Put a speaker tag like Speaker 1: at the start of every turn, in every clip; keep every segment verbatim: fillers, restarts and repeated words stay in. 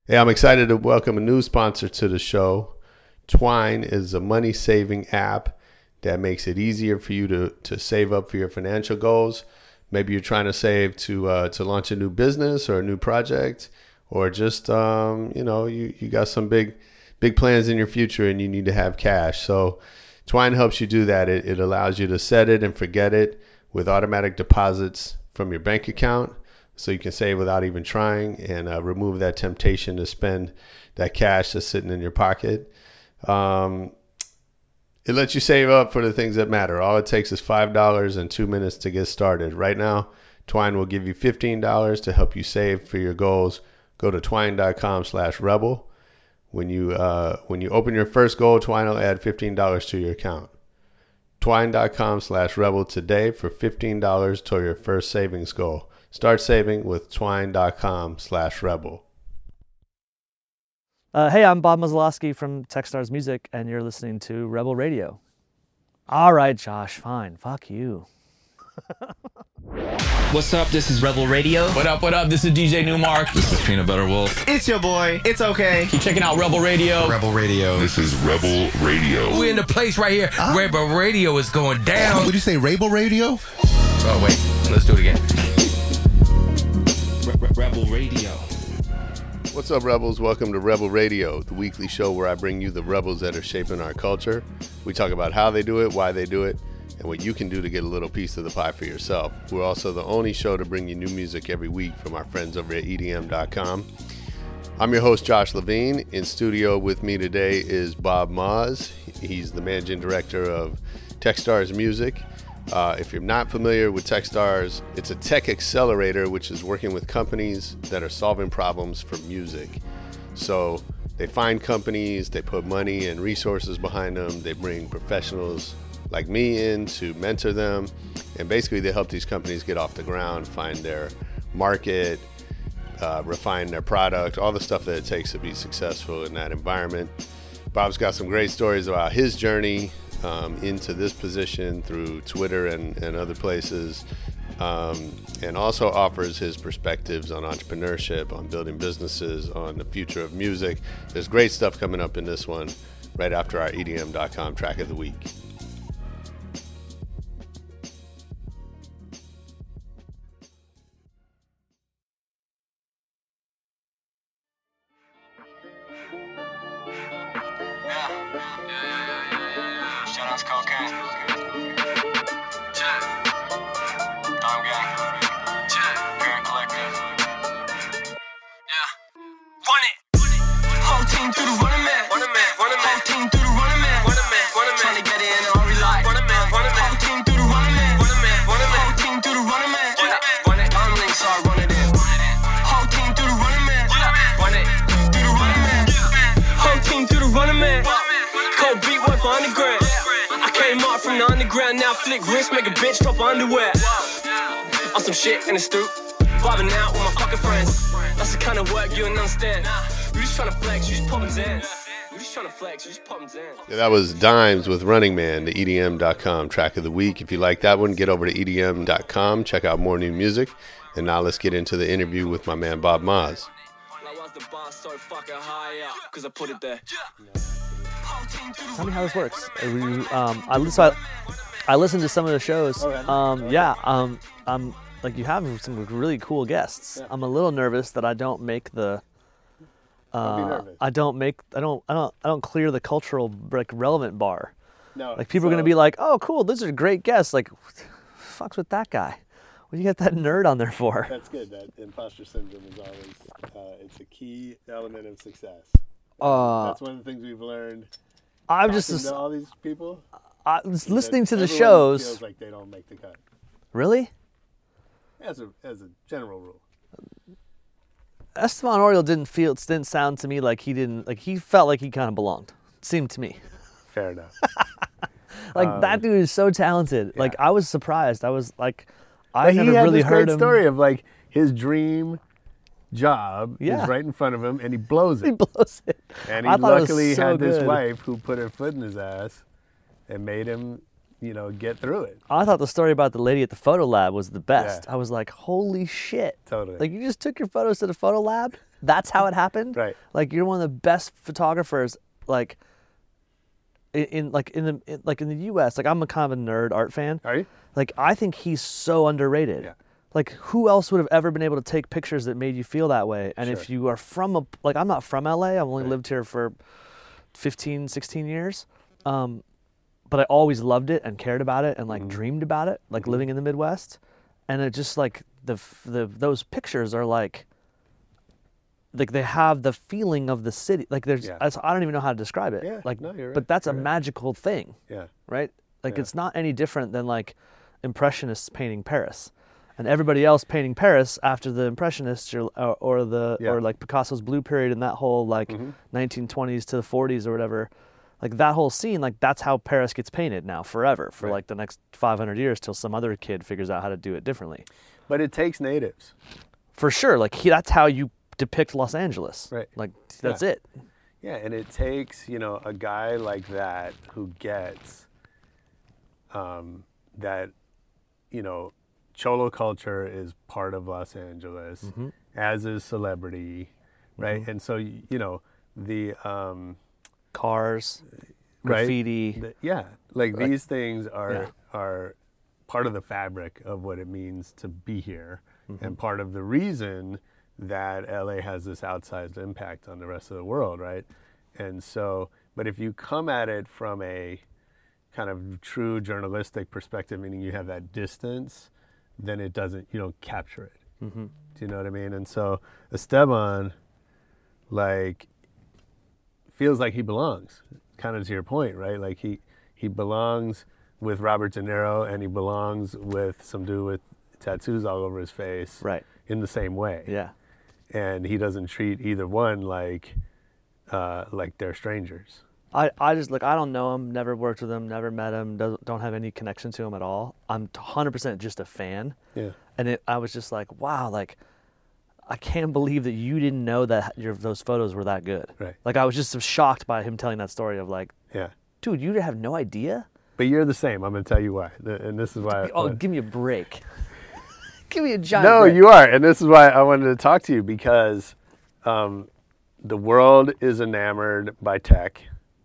Speaker 1: Hey, I'm excited to welcome a new sponsor to the show. Twine is a money-saving app that makes it easier for you to, to save up for your financial goals. Maybe you're trying to save to uh, to launch a new business or a new project, or just um, you know you, you got some big big plans in your future and you need to have cash. So Twine helps you do that. It, it allows you to set it and forget it with automatic deposits from your bank account, so you can save without even trying, and uh, remove that temptation to spend that cash that's sitting in your pocket. Um, it lets you save up for the things that matter. All it takes is five dollars and two minutes to get started. Right now, Twine will give you fifteen dollars to help you save for your goals. Go to twine.com slash rebel. When you uh, when you open your first goal, Twine will add fifteen dollars to your account. Twine.com slash rebel today for fifteen dollars toward your first savings goal. Start saving with twine.com slash rebel.
Speaker 2: Uh, hey, I'm Bob Muzzolowski from Techstars Music, and you're listening to Rebel Radio. All right, Josh, fine. Fuck you.
Speaker 3: What's up? This is Rebel Radio.
Speaker 4: What up, what up? This is D J Newmark.
Speaker 5: This is Peanut Butter Wolf.
Speaker 6: It's your boy. It's okay.
Speaker 4: Keep checking out Rebel Radio.
Speaker 5: Rebel Radio.
Speaker 7: This is Rebel Radio.
Speaker 8: We're in the place right here. Uh, Rebel Radio is going down.
Speaker 5: What did you say, Rebel Radio?
Speaker 8: Oh, wait. Let's do it again.
Speaker 3: Rebel Radio.
Speaker 1: What's up, Rebels? Welcome to Rebel Radio, the weekly show where I bring you the rebels that are shaping our culture. We talk about how they do it, why they do it, and what you can do to get a little piece of the pie for yourself. We're also the only show to bring you new music every week from our friends over at E D M dot com. I'm your host, Josh Levine. In studio with me today is Bob Moz. He's the managing director of Techstars Music. Uh, if you're not familiar with Techstars, it's a tech accelerator which is working with companies that are solving problems for music. So they find companies, they put money and resources behind them, they bring professionals like me in to mentor them, and basically they help these companies get off the ground, find their market, uh, refine their product, all the stuff that it takes to be successful in that environment. Bob's got some great stories about his journey Um, into this position through Twitter and, and other places, um, and also offers his perspectives on entrepreneurship, on building businesses, on the future of music. There's great stuff coming up in this one right after our E D M dot com track of the week.
Speaker 9: Now flick wrist, make a bitch drop underwear. On some shit in the stoop, vibing out with my fucking friends. That's the kind of work you don't understand. You just trying to flex, you just poppin' in. You just trying to flex, you just poppin' in.
Speaker 1: Yeah, that was Dimes with Running Man, the E D M dot com track of the week. If you like that one, get over to E D M dot com, check out more new music. And now let's get into the interview with my man Bob Moz.
Speaker 2: Tell me how this works. You, um, I, so I, I listened to some of the shows. Um, yeah, um, I'm like you have some really cool guests. I'm a little nervous that I don't make the. Uh, I don't make. I don't. I don't. I don't clear the cultural like relevant bar.
Speaker 10: No.
Speaker 2: Like people so, are gonna be like, "Oh, cool! Those are great guests." Like, fucks with that guy. What do you get that nerd on there for?
Speaker 10: That's good. That imposter syndrome is always. Uh, it's a key element of success.
Speaker 2: Uh,
Speaker 10: That's one of the things we've learned.
Speaker 2: I'm just a,
Speaker 10: to all these people.
Speaker 2: I was listening to the shows.
Speaker 10: Feels like they don't make the cut.
Speaker 2: Really?
Speaker 10: As a as a general rule.
Speaker 2: Esteban Oriol didn't feel. It didn't sound to me like he didn't. Like he felt like he kind of belonged. It seemed to me.
Speaker 10: Fair enough.
Speaker 2: like
Speaker 10: um,
Speaker 2: that dude is so talented.
Speaker 10: Yeah.
Speaker 2: Like I was surprised. I was like, I
Speaker 10: but
Speaker 2: never
Speaker 10: he had
Speaker 2: really
Speaker 10: this
Speaker 2: heard
Speaker 10: great
Speaker 2: him.
Speaker 10: story of like his dream job
Speaker 2: yeah.
Speaker 10: is right in front of him, and he blows it.
Speaker 2: He blows it.
Speaker 10: And he
Speaker 2: I thought
Speaker 10: luckily
Speaker 2: it was so
Speaker 10: had this
Speaker 2: good.
Speaker 10: wife who put her foot in his ass and made him you know, get through it.
Speaker 2: I thought the story about the lady at the photo lab was the best.
Speaker 10: Yeah.
Speaker 2: I was like, holy shit.
Speaker 10: Totally.
Speaker 2: Like, you just took your photos to the photo lab? That's how it happened?
Speaker 10: Right.
Speaker 2: Like, you're one of the best photographers, like, in, in like in the in, like in the U S. Like, I'm a kind of a nerd art fan.
Speaker 10: Are you?
Speaker 2: Like, I think he's so underrated.
Speaker 10: Yeah.
Speaker 2: Like, who else would have ever been able to take pictures that made you feel that way? And if
Speaker 10: Sure.
Speaker 2: you are from a, like, I'm not from L A. I've only
Speaker 10: Right.
Speaker 2: lived here for fifteen, sixteen years. Um, but I always loved it and cared about it and like
Speaker 10: Mm-hmm.
Speaker 2: dreamed about it, like living in the Midwest. And it just like the f- the those pictures are like, like they have the feeling of the city. Like there's,
Speaker 10: Yeah.
Speaker 2: I, I don't even know how to describe it.
Speaker 10: Yeah,
Speaker 2: Like,
Speaker 10: no, you're right,
Speaker 2: but that's a
Speaker 10: you're right.
Speaker 2: magical thing,
Speaker 10: Yeah.
Speaker 2: right? Like
Speaker 10: Yeah.
Speaker 2: it's not any different than like Impressionists painting Paris. And everybody else painting Paris after the Impressionists or, or, or the
Speaker 10: Yeah.
Speaker 2: or like Picasso's Blue Period and that whole like
Speaker 10: Mhm.
Speaker 2: nineteen twenties to the forties or whatever, like that whole scene, like that's how Paris gets painted now forever for
Speaker 10: Right.
Speaker 2: like the next five hundred years till some other kid figures out how to do it differently.
Speaker 10: But it takes natives.
Speaker 2: For sure, like he, that's how you depict Los Angeles.
Speaker 10: Right.
Speaker 2: Like that's
Speaker 10: Yeah.
Speaker 2: it.
Speaker 10: Yeah, and it takes, you know, a guy like that who gets um, that, you know, Cholo culture is part of Los Angeles,
Speaker 2: Mm-hmm.
Speaker 10: as is celebrity, right? And so, y- you know, the, um,
Speaker 2: Cars,
Speaker 10: right?
Speaker 2: graffiti.
Speaker 10: the- yeah, like
Speaker 2: Like-
Speaker 10: these things are
Speaker 2: yeah.
Speaker 10: are part of the fabric of what it means to be here,
Speaker 2: Mm-hmm.
Speaker 10: and part of the reason that L A has this outsized impact on the rest of the world, right? And so, but if you come at it from a kind of true journalistic perspective, meaning you have that distance, then it doesn't, you don't capture it.
Speaker 2: Mm-hmm.
Speaker 10: Do you know what I mean? And so Esteban, like, feels like he belongs, kind of to your point, right? Like he, he belongs with Robert De Niro, and he belongs with some dude with tattoos all over his face,
Speaker 2: Right.
Speaker 10: in the same way.
Speaker 2: Yeah.
Speaker 10: And he doesn't treat either one like uh, like they're strangers.
Speaker 2: I, I just like I don't know him, never worked with him, never met him, don't, don't have any connection to him at all. I'm one hundred percent just a fan.
Speaker 10: Yeah.
Speaker 2: And it, I was just like, wow, like I can't believe that you didn't know that your those photos were that good.
Speaker 10: Right.
Speaker 2: Like I was just so shocked by him telling that story of like,
Speaker 10: Yeah.
Speaker 2: dude, you have no idea?
Speaker 10: But you're the same. I'm going to tell you why. The- And this is why.
Speaker 2: Oh, give me a break. Give me a giant
Speaker 10: No,
Speaker 2: break.
Speaker 10: you are. And this is why I wanted to talk to you, because um, the world is enamored by tech.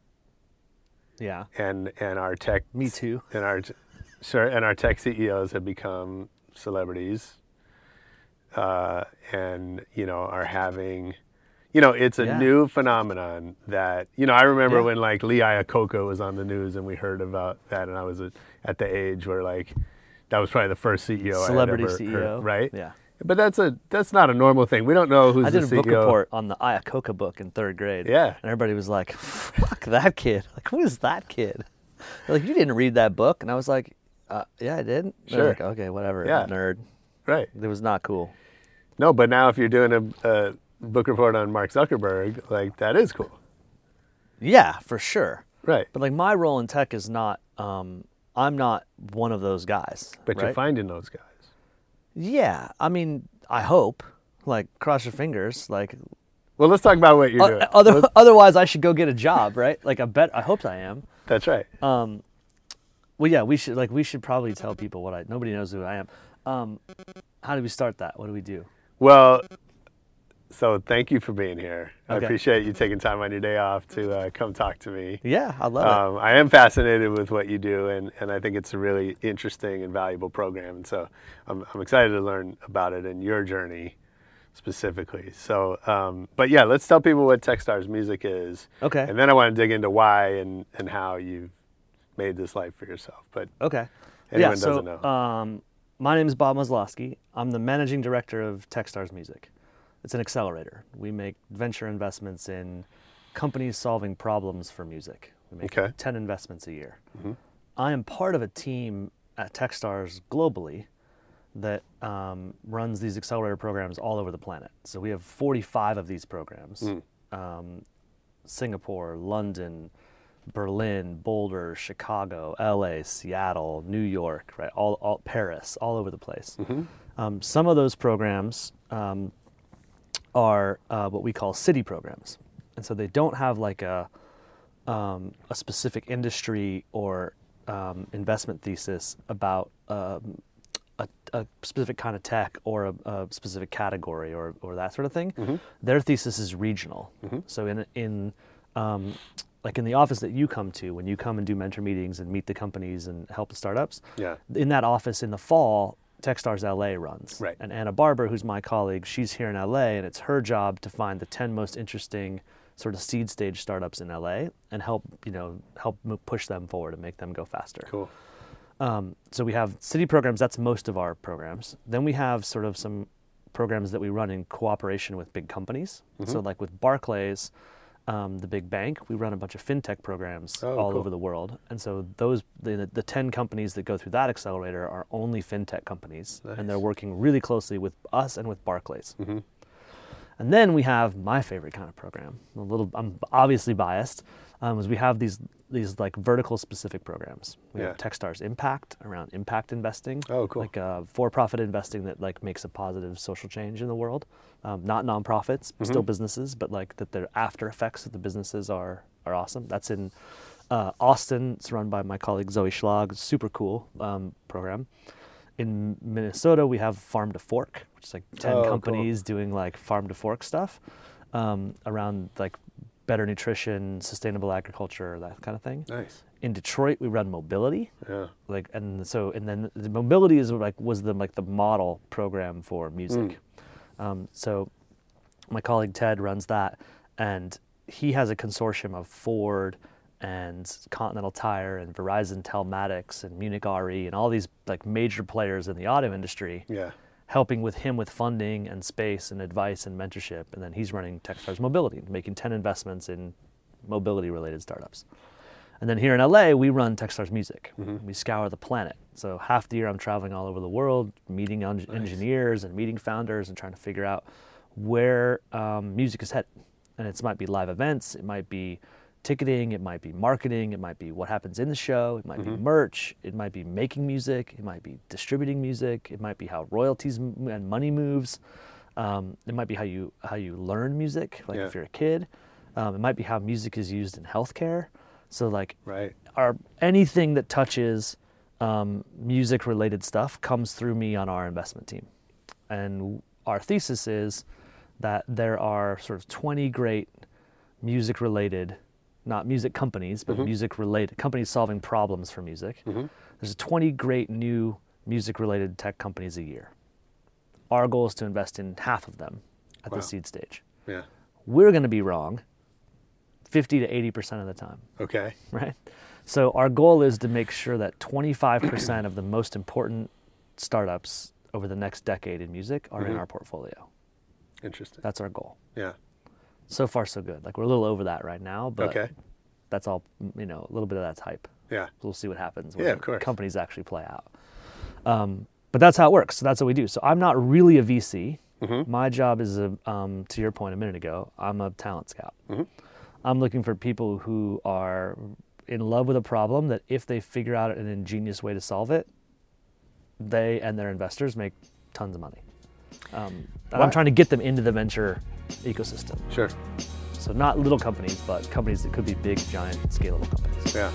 Speaker 2: Yeah.
Speaker 10: And, and our tech.
Speaker 2: Me too.
Speaker 10: And our, sure, and our tech C E Os have become celebrities, uh, and you know are having, you know, it's a
Speaker 2: Yeah.
Speaker 10: new phenomenon that you know. I remember
Speaker 2: Yeah.
Speaker 10: when like Lee Iacocca was on the news, and we heard about that, and I was at, at the age where like that was probably the first C E O
Speaker 2: Celebrity
Speaker 10: I had ever
Speaker 2: C E O.
Speaker 10: heard, right?
Speaker 2: Yeah.
Speaker 10: But that's a that's not a normal thing. We don't know who's
Speaker 2: I did
Speaker 10: the
Speaker 2: a
Speaker 10: C E O.
Speaker 2: book report on the Iacocca book in third grade.
Speaker 10: Yeah.
Speaker 2: And everybody was like, fuck that kid. Like, who is that kid? They're like, you didn't read that book. And I was like, uh, yeah, I did. They were
Speaker 10: Sure.
Speaker 2: Like, okay, whatever,
Speaker 10: Yeah.
Speaker 2: nerd.
Speaker 10: Right.
Speaker 2: It was not cool.
Speaker 10: No, but now if you're doing a, a book report on Mark Zuckerberg, like that is cool.
Speaker 2: Yeah, for sure.
Speaker 10: Right.
Speaker 2: But like my role in tech is not, um, I'm not one of those guys.
Speaker 10: But
Speaker 2: right?
Speaker 10: you're finding those guys.
Speaker 2: Yeah. I mean, I hope. Like, cross your fingers. Like,
Speaker 10: Well, let's talk about what you're
Speaker 2: o-
Speaker 10: doing.
Speaker 2: other,
Speaker 10: Let's-
Speaker 2: otherwise, I should go get a job, right? Like, I bet, I hope I am.
Speaker 10: That's right.
Speaker 2: Um, well, yeah, we should like we should probably tell people what I. Nobody knows who I am. Um, how do we start that? What do we do?
Speaker 10: Well, so thank you for being here. I
Speaker 2: Okay.
Speaker 10: appreciate you taking time on your day off to uh, come talk to me.
Speaker 2: Yeah, I love
Speaker 10: Um, I am fascinated with what you do, and, and I think it's a really interesting and valuable program. And so I'm, I'm excited to learn about it and your journey specifically. So, um, but yeah, let's tell people what Techstars Music is.
Speaker 2: Okay.
Speaker 10: And then I want to dig into why and, and how you've made this life for yourself. But
Speaker 2: it. Okay.
Speaker 10: anyone
Speaker 2: yeah, so,
Speaker 10: doesn't know.
Speaker 2: Um, my name is Bob Maslowski. I'm the managing director of Techstars Music. It's an accelerator. We make venture investments in companies solving problems for music. We make
Speaker 10: Okay.
Speaker 2: ten investments a year. I am part of a team at Techstars globally that um, runs these accelerator programs all over the planet. So we have forty-five of these programs. Um, Singapore, London, Berlin, Boulder, Chicago, L A, Seattle, New York, right? All, all Paris, all over the place. Um, some of those programs um, are uh, what we call city programs, and so they don't have like a um, a specific industry or um, investment thesis about um, a, a specific kind of tech or a, a specific category or, or that sort of thing, mm-hmm. their thesis is regional. Mm-hmm. So in in um, like in the office that you come to, when you come and do mentor meetings and meet the companies and help the startups,
Speaker 10: yeah.
Speaker 2: in that office in the fall, Techstars L A runs.
Speaker 10: Right.
Speaker 2: And Anna Barber, who's my colleague, she's here in L A, and it's her job to find the ten most interesting sort of seed stage startups in L A and help, you know, help push them forward and make them go faster.
Speaker 10: Cool.
Speaker 2: Um, so we have city programs, that's most of our programs. Then we have sort of some programs that we run in cooperation with big companies. Mm-hmm. So like with Barclays, um, the big bank, we run a bunch of fintech programs
Speaker 10: oh,
Speaker 2: all
Speaker 10: cool.
Speaker 2: over the world. And so those the, the ten companies that go through that accelerator are only fintech companies.
Speaker 10: Nice.
Speaker 2: And they're working really closely with us and with Barclays.
Speaker 10: Mm-hmm.
Speaker 2: And then we have my favorite kind of program. A little, I'm obviously biased, um, is we have these these like vertical specific programs. We
Speaker 10: yeah.
Speaker 2: have Techstars Impact around impact investing.
Speaker 10: Oh, cool.
Speaker 2: Like uh, for-profit investing that like makes a positive social change in the world. Um, not nonprofits, mm-hmm. still businesses, but like that their after effects of the businesses are are awesome. That's in uh, Austin. It's run by my colleague Zoe Schlag. Super cool um, program. In Minnesota, we have Farm to Fork, which is like ten
Speaker 10: oh,
Speaker 2: companies
Speaker 10: cool.
Speaker 2: doing like farm to fork stuff um, around like better nutrition, sustainable agriculture, that kind of thing.
Speaker 10: Nice.
Speaker 2: In Detroit, we run mobility.
Speaker 10: Yeah.
Speaker 2: Like, and so, and then the mobility is like was the like the model program for music. Mm. Um, so, my colleague Ted runs that, and he has a consortium of Ford and Continental Tire and Verizon Telematics and Munich R E and all these like major players in the auto industry.
Speaker 10: Yeah.
Speaker 2: Helping with him with funding and space and advice and mentorship. And then he's running Techstars Mobility, making ten investments in mobility-related startups. And then here in L A, we run Techstars Music. Mm-hmm. We scour the planet. So half the year I'm traveling all over the world, meeting un- nice. engineers and meeting founders and trying to figure out where um, music is headed. And it might be live events, it might be ticketing, it might be marketing, it might be what happens in the show, it might mm-hmm. be merch, it might be making music, it might be distributing music, it might be how royalties m- and money moves, um, it might be how you how you learn music, like
Speaker 10: yeah.
Speaker 2: if you're a kid, um, it might be how music is used in healthcare. So like
Speaker 10: right.
Speaker 2: our anything that touches um, music related stuff comes through me on our investment team. And our thesis is that there are sort of twenty great music related not music companies, but mm-hmm. music-related companies solving problems for music. Mm-hmm. There's twenty great new music-related tech companies a year. Our goal is to invest in half of them at
Speaker 10: wow.
Speaker 2: the seed stage.
Speaker 10: Yeah.
Speaker 2: We're going to be wrong fifty to eighty percent of the time.
Speaker 10: Okay.
Speaker 2: Right? So our goal is to make sure that twenty-five percent of the most important startups over the next decade in music are mm-hmm. in our portfolio.
Speaker 10: Interesting.
Speaker 2: That's our goal.
Speaker 10: Yeah.
Speaker 2: So far, so good. Like we're a little over that right now, but
Speaker 10: okay.
Speaker 2: that's all, you know, a little bit of that's hype.
Speaker 10: Yeah.
Speaker 2: We'll see what happens when
Speaker 10: yeah, of course.
Speaker 2: companies actually play out. Um, but that's how it works. So that's what we do. So I'm not really a V C. Mm-hmm. My job is, a, um, to your point a minute ago, I'm a talent scout. Mm-hmm. I'm looking for people who are in love with a problem that if they figure out an ingenious way to solve it, they and their investors make tons of money. Um, and I'm trying to get them into the venture ecosystem.
Speaker 10: Sure.
Speaker 2: So not little companies, but companies that could be big, giant, scalable companies.
Speaker 10: Yeah.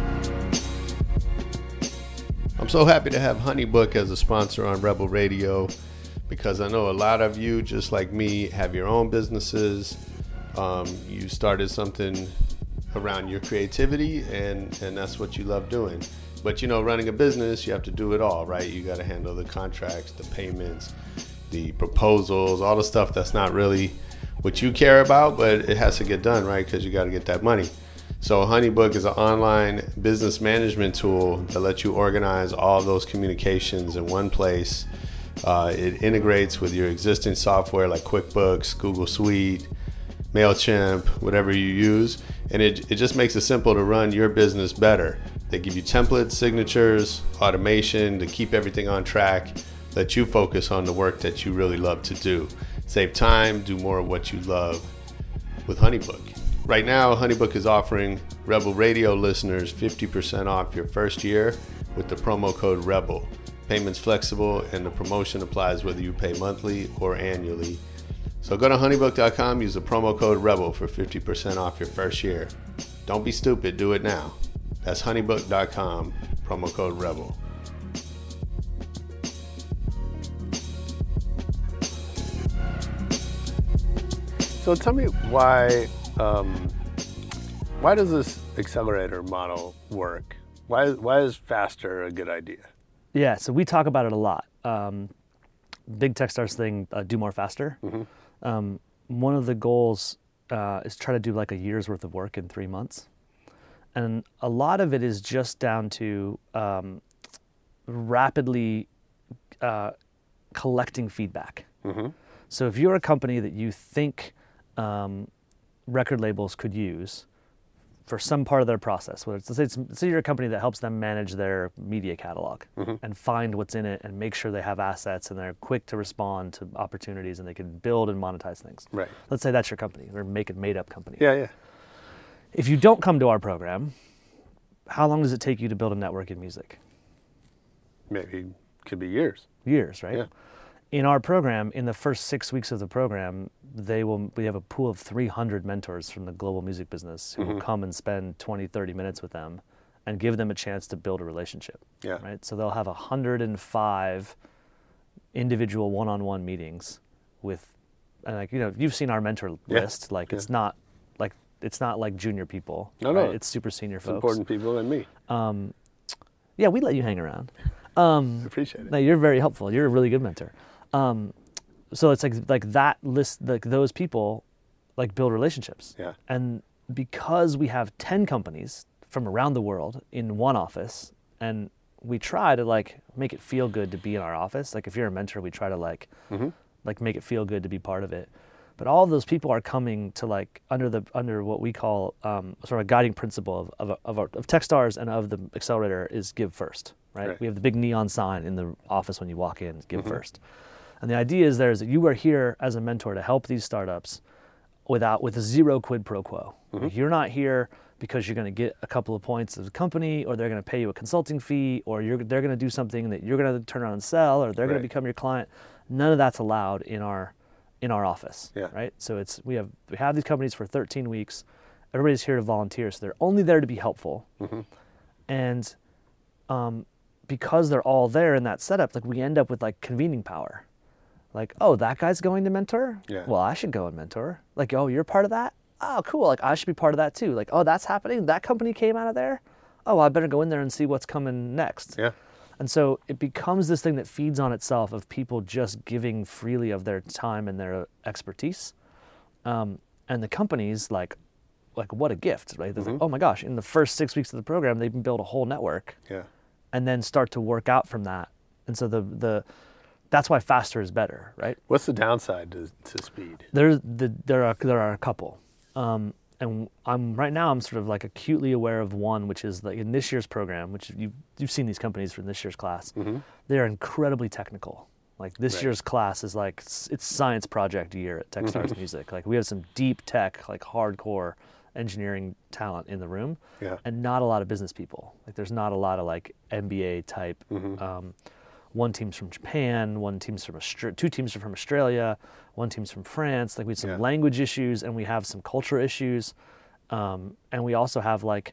Speaker 1: I'm so happy to have HoneyBook as a sponsor on Rebel Radio because I know a lot of you, just like me, have your own businesses. Um, you started something around your creativity, and, and that's what you love doing. But, you know, running a business, you have to do it all, right? You got to handle the contracts, the payments, the proposals, all the stuff that's not really what you care about, but it has to get done, right? Because you got to get that money. So HoneyBook is an online business management tool that lets you organize all those communications in one place. Uh, it integrates with your existing software like QuickBooks, Google Suite, MailChimp, whatever you use. And it, it just makes it simple to run your business better. They give you templates, signatures, automation to keep everything on track. Let you focus on the work that you really love to do. Save time, do more of what you love with HoneyBook. Right now, HoneyBook is offering Rebel Radio listeners fifty percent off your first year with the promo code REBEL. Payment's flexible and the promotion applies whether you pay monthly or annually. So go to honeybook dot com, use the promo code REBEL for fifty percent off your first year. Don't be stupid, do it now. That's honeybook dot com, promo code REBEL.
Speaker 10: So tell me why um, why does this accelerator model work? Why why is faster a good idea?
Speaker 2: Yeah, so we talk about it a lot. Um, big Techstars thing, uh, do more faster.
Speaker 10: Mm-hmm.
Speaker 2: Um, one of the goals uh, is try to do like a year's worth of work in three months. And a lot of it is just down to um, rapidly uh, collecting feedback.
Speaker 10: Mm-hmm.
Speaker 2: So if you're a company that you think um, record labels could use for some part of their process, whether it's, let's say, it's, let's say you're a company that helps them manage their media catalog
Speaker 10: Mm-hmm.
Speaker 2: and find what's in it and make sure they have assets and they're quick to respond to opportunities and they can build and monetize things.
Speaker 10: Right.
Speaker 2: Let's say that's your company or make it made up company.
Speaker 10: Yeah, yeah.
Speaker 2: If you don't come to our program, how long does it take you to build a network in music?
Speaker 10: Maybe could be years.
Speaker 2: Years, right?
Speaker 10: Yeah.
Speaker 2: In our program, in the first six weeks of the program, they will. We have a pool of three hundred mentors from the global music business who
Speaker 10: Mm-hmm.
Speaker 2: will come and spend twenty, thirty minutes with them and give them a chance to build a relationship.
Speaker 10: Yeah.
Speaker 2: Right? So they'll have one hundred five individual one-on-one meetings with, and like, you know, you've seen our mentor
Speaker 10: Yeah.
Speaker 2: list. Like,
Speaker 10: Yeah.
Speaker 2: it's not like, it's not like junior people.
Speaker 10: No, no.
Speaker 2: right? It's super senior
Speaker 10: It's
Speaker 2: folks.
Speaker 10: important people and me.
Speaker 2: Yeah, we let you hang around. Um,
Speaker 10: I appreciate it.
Speaker 2: No, you're very helpful. You're a really good mentor. Um, so it's like like that list, like those people, like build relationships.
Speaker 10: Yeah.
Speaker 2: And because we have ten companies from around the world in one office, and we try to like make it feel good to be in our office. Like if you're a mentor, we try to like
Speaker 10: Mm-hmm.
Speaker 2: like make it feel good to be part of it. But all of those people are coming to like under the under what we call um, sort of a guiding principle of of, of, our, of Techstars and of the accelerator is give first, right?
Speaker 10: Right.
Speaker 2: We have the big neon sign in the office when you walk in, give first. And the idea is there is that you are here as a mentor to help these startups without with zero quid pro quo. Like you're not here because you're going to get a couple of points as a company, or they're going to pay you a consulting fee, or you're they're going to do something that you're going to turn around and sell, or they're going
Speaker 10: Right.
Speaker 2: to become your client. None of that's allowed in our in our office,
Speaker 10: Yeah.
Speaker 2: right? So it's we have we have these companies for thirteen weeks. Everybody's here to volunteer, so they're only there to be helpful.
Speaker 10: Mm-hmm.
Speaker 2: And um, because they're all there in that setup, like we end up with like convening power. Like, oh, that guy's going to mentor?
Speaker 10: Yeah.
Speaker 2: Well, I should go and mentor. Like, oh, you're part of that? Oh, cool. Like, I should be part of that too. Like, oh, that's happening? That company came out of there? Oh, I better go in there and see what's coming next.
Speaker 10: Yeah.
Speaker 2: And so it becomes this thing that feeds on itself of people just giving freely of their time and their expertise. Um, and the companies, like, like what a gift, right? They're like, oh my gosh, in the first six weeks of the program, they can build a whole network
Speaker 10: Yeah.
Speaker 2: and then start to work out from that. And so the the that's why faster is better, right?
Speaker 10: What's the downside to, to speed?
Speaker 2: There's the there are there are a couple, um, and I'm right now I'm sort of like acutely aware of one, which is like in this year's program, which you you've seen these companies from this year's class.
Speaker 10: Mm-hmm.
Speaker 2: They are incredibly technical. Like this
Speaker 10: Right.
Speaker 2: year's class is like it's, it's science project year at Techstars Music. Like we have some deep tech, like hardcore engineering talent in the room,
Speaker 10: Yeah.
Speaker 2: and not a lot of business people. Like there's not a lot of like M B A type.
Speaker 10: Mm-hmm.
Speaker 2: Um, one team's from Japan, one team's from Austra- two teams are from Australia, one team's from France. Like we have some
Speaker 10: Yeah.
Speaker 2: language issues and we have some culture issues, um, and we also have like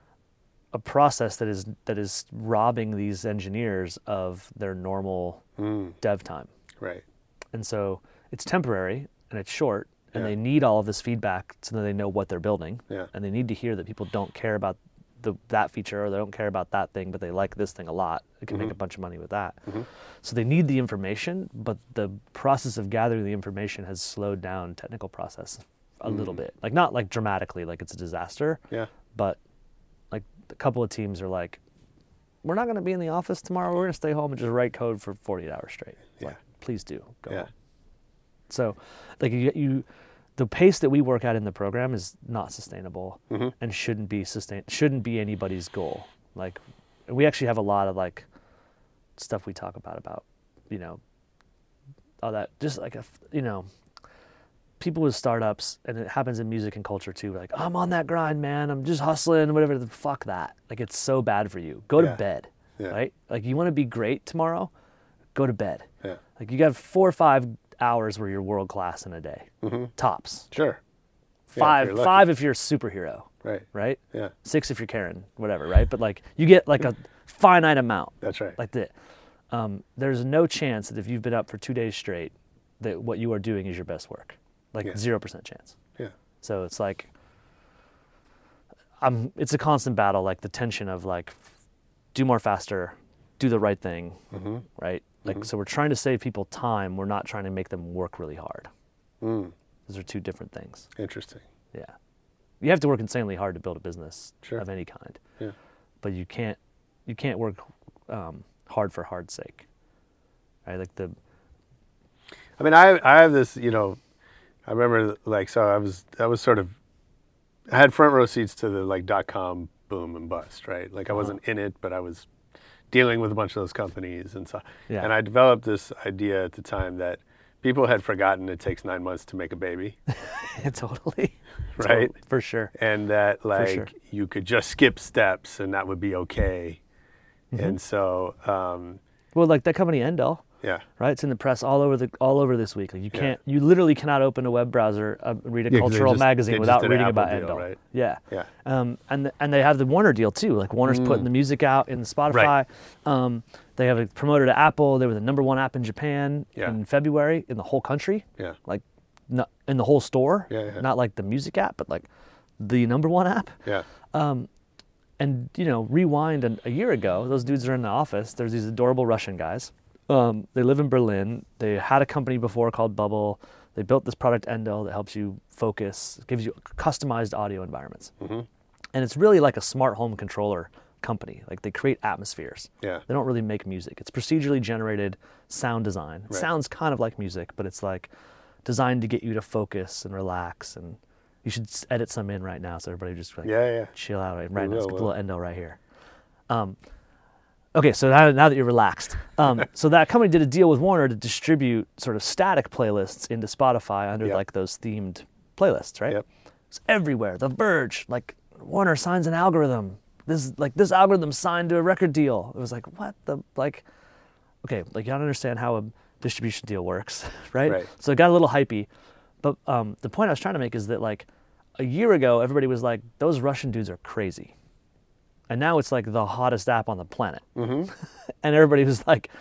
Speaker 2: a process that is that is robbing these engineers of their normal
Speaker 10: Mm.
Speaker 2: dev time.
Speaker 10: Right.
Speaker 2: And so it's temporary and it's short, and
Speaker 10: Yeah.
Speaker 2: they need all of this feedback so that they know what they're building.
Speaker 10: Yeah.
Speaker 2: And they need to hear that people don't care about the, that feature, or they don't care about that thing, but they like this thing a lot. They can make a bunch of money with that. So they need the information, but the process of gathering the information has slowed down technical process a little bit. Like not like dramatically, like it's a disaster,
Speaker 10: Yeah.
Speaker 2: but like a couple of teams are like, we're not going to be in the office tomorrow. We're going to stay home and just write code for forty-eight hours straight.
Speaker 10: Yeah.
Speaker 2: Like, please do go
Speaker 10: Yeah.
Speaker 2: home. So, like you, you, the pace that we work at in the program is not sustainable
Speaker 10: Mm-hmm.
Speaker 2: and shouldn't be sustain shouldn't be anybody's goal. Like, we actually have a lot of like stuff we talk about about, you know, all that just like a you know, people with startups, and it happens in music and culture too. Like, I'm on that grind, man. I'm just hustling, whatever. The fuck that. Like, it's so bad for you. Go
Speaker 10: Yeah.
Speaker 2: to bed,
Speaker 10: Yeah.
Speaker 2: right? Like, you want to be great tomorrow, go to bed.
Speaker 10: Yeah.
Speaker 2: Like, you got four or five hours where you're world class in a day,
Speaker 10: Mm-hmm.
Speaker 2: tops.
Speaker 10: Sure.
Speaker 2: five,
Speaker 10: you're lucky.
Speaker 2: five if you're a superhero,
Speaker 10: Right.
Speaker 2: right?
Speaker 10: Yeah.
Speaker 2: Six if you're Karen, whatever, right? But like you get like a finite amount.
Speaker 10: That's right.
Speaker 2: Like that. Um, there's no chance that if you've been up for two days straight, that what you are doing is your best work. Like
Speaker 10: Yeah.
Speaker 2: zero percent chance.
Speaker 10: Yeah.
Speaker 2: So it's like, I'm. It's a constant battle, like the tension of like, do more faster, do the right thing,
Speaker 10: Mm-hmm.
Speaker 2: right? Like so, we're trying to save people time. We're not trying to make them work really hard.
Speaker 10: Mm.
Speaker 2: Those are two different things.
Speaker 10: Interesting.
Speaker 2: Yeah, you have to work insanely hard to build a business
Speaker 10: Sure.
Speaker 2: of any kind.
Speaker 10: Yeah.
Speaker 2: But you can't, you can't work um, hard for hard's sake. Right? Like the.
Speaker 10: I mean, I I have this, you know, I remember like so I was I was sort of I had front row seats to the like dot com boom and bust, right? Like I wasn't in it, but I was dealing with a bunch of those companies and so
Speaker 2: Yeah.
Speaker 10: and I developed this idea at the time that people had forgotten it takes nine months to make a baby,
Speaker 2: Totally.
Speaker 10: right?
Speaker 2: Totally, for sure.
Speaker 10: And that like
Speaker 2: sure.
Speaker 10: you could just skip steps and that would be okay.
Speaker 2: Mm-hmm.
Speaker 10: And so um,
Speaker 2: Well, like that company Endel,
Speaker 10: yeah.
Speaker 2: right? It's in the press all over the all over this week. Like you
Speaker 10: Yeah.
Speaker 2: can't, you literally cannot open a web browser, uh, read a
Speaker 10: Yeah, 'cause they
Speaker 2: cultural
Speaker 10: just- they
Speaker 2: magazine
Speaker 10: just
Speaker 2: without
Speaker 10: did an
Speaker 2: reading
Speaker 10: Apple
Speaker 2: about
Speaker 10: deal,
Speaker 2: Endel.
Speaker 10: right?
Speaker 2: Yeah.
Speaker 10: Yeah.
Speaker 2: Um, and and they have the Warner deal too. Like Warner's putting the music out in Spotify.
Speaker 10: Right.
Speaker 2: Um, they have it promoted to Apple. They were the number one app in Japan
Speaker 10: Yeah.
Speaker 2: in February in the whole country.
Speaker 10: Yeah.
Speaker 2: Like, not in the whole store.
Speaker 10: Yeah, yeah.
Speaker 2: Not like the music app, but like the number one app.
Speaker 10: Yeah.
Speaker 2: And, you know, rewind an, a year ago, those dudes are in the office. There's these adorable Russian guys. Um, they live in Berlin. They had a company before called Bubble. They built this product, Endel, that helps you focus, gives you customized audio environments.
Speaker 10: Mm-hmm.
Speaker 2: And it's really like a smart home controller company. Like they create atmospheres.
Speaker 10: Yeah.
Speaker 2: They don't really make music. It's procedurally generated sound design. It
Speaker 10: Right.
Speaker 2: sounds kind of like music, but it's like designed to get you to focus and relax. And you should s- edit some in right now so everybody just like
Speaker 10: Yeah, yeah.
Speaker 2: chill out right, right
Speaker 10: We
Speaker 2: now.
Speaker 10: will,
Speaker 2: It's a
Speaker 10: we'll.
Speaker 2: little endo right here. Um, okay, so now, now that you're relaxed, um, so that company did a deal with Warner to distribute sort of static playlists into Spotify under
Speaker 10: Yep.
Speaker 2: like those themed playlists, right?
Speaker 10: Yep.
Speaker 2: It's everywhere. The Verge, like Warner signs an algorithm. This like this algorithm signed to a record deal. It was like what the like. Okay, like you don't understand how a distribution deal works, right?
Speaker 10: Right.
Speaker 2: So it got a little hypey. But um, the point I was trying to make is that like a year ago, everybody was like, those Russian dudes are crazy. And now it's like the hottest app on the planet. Mm-hmm. And everybody was like,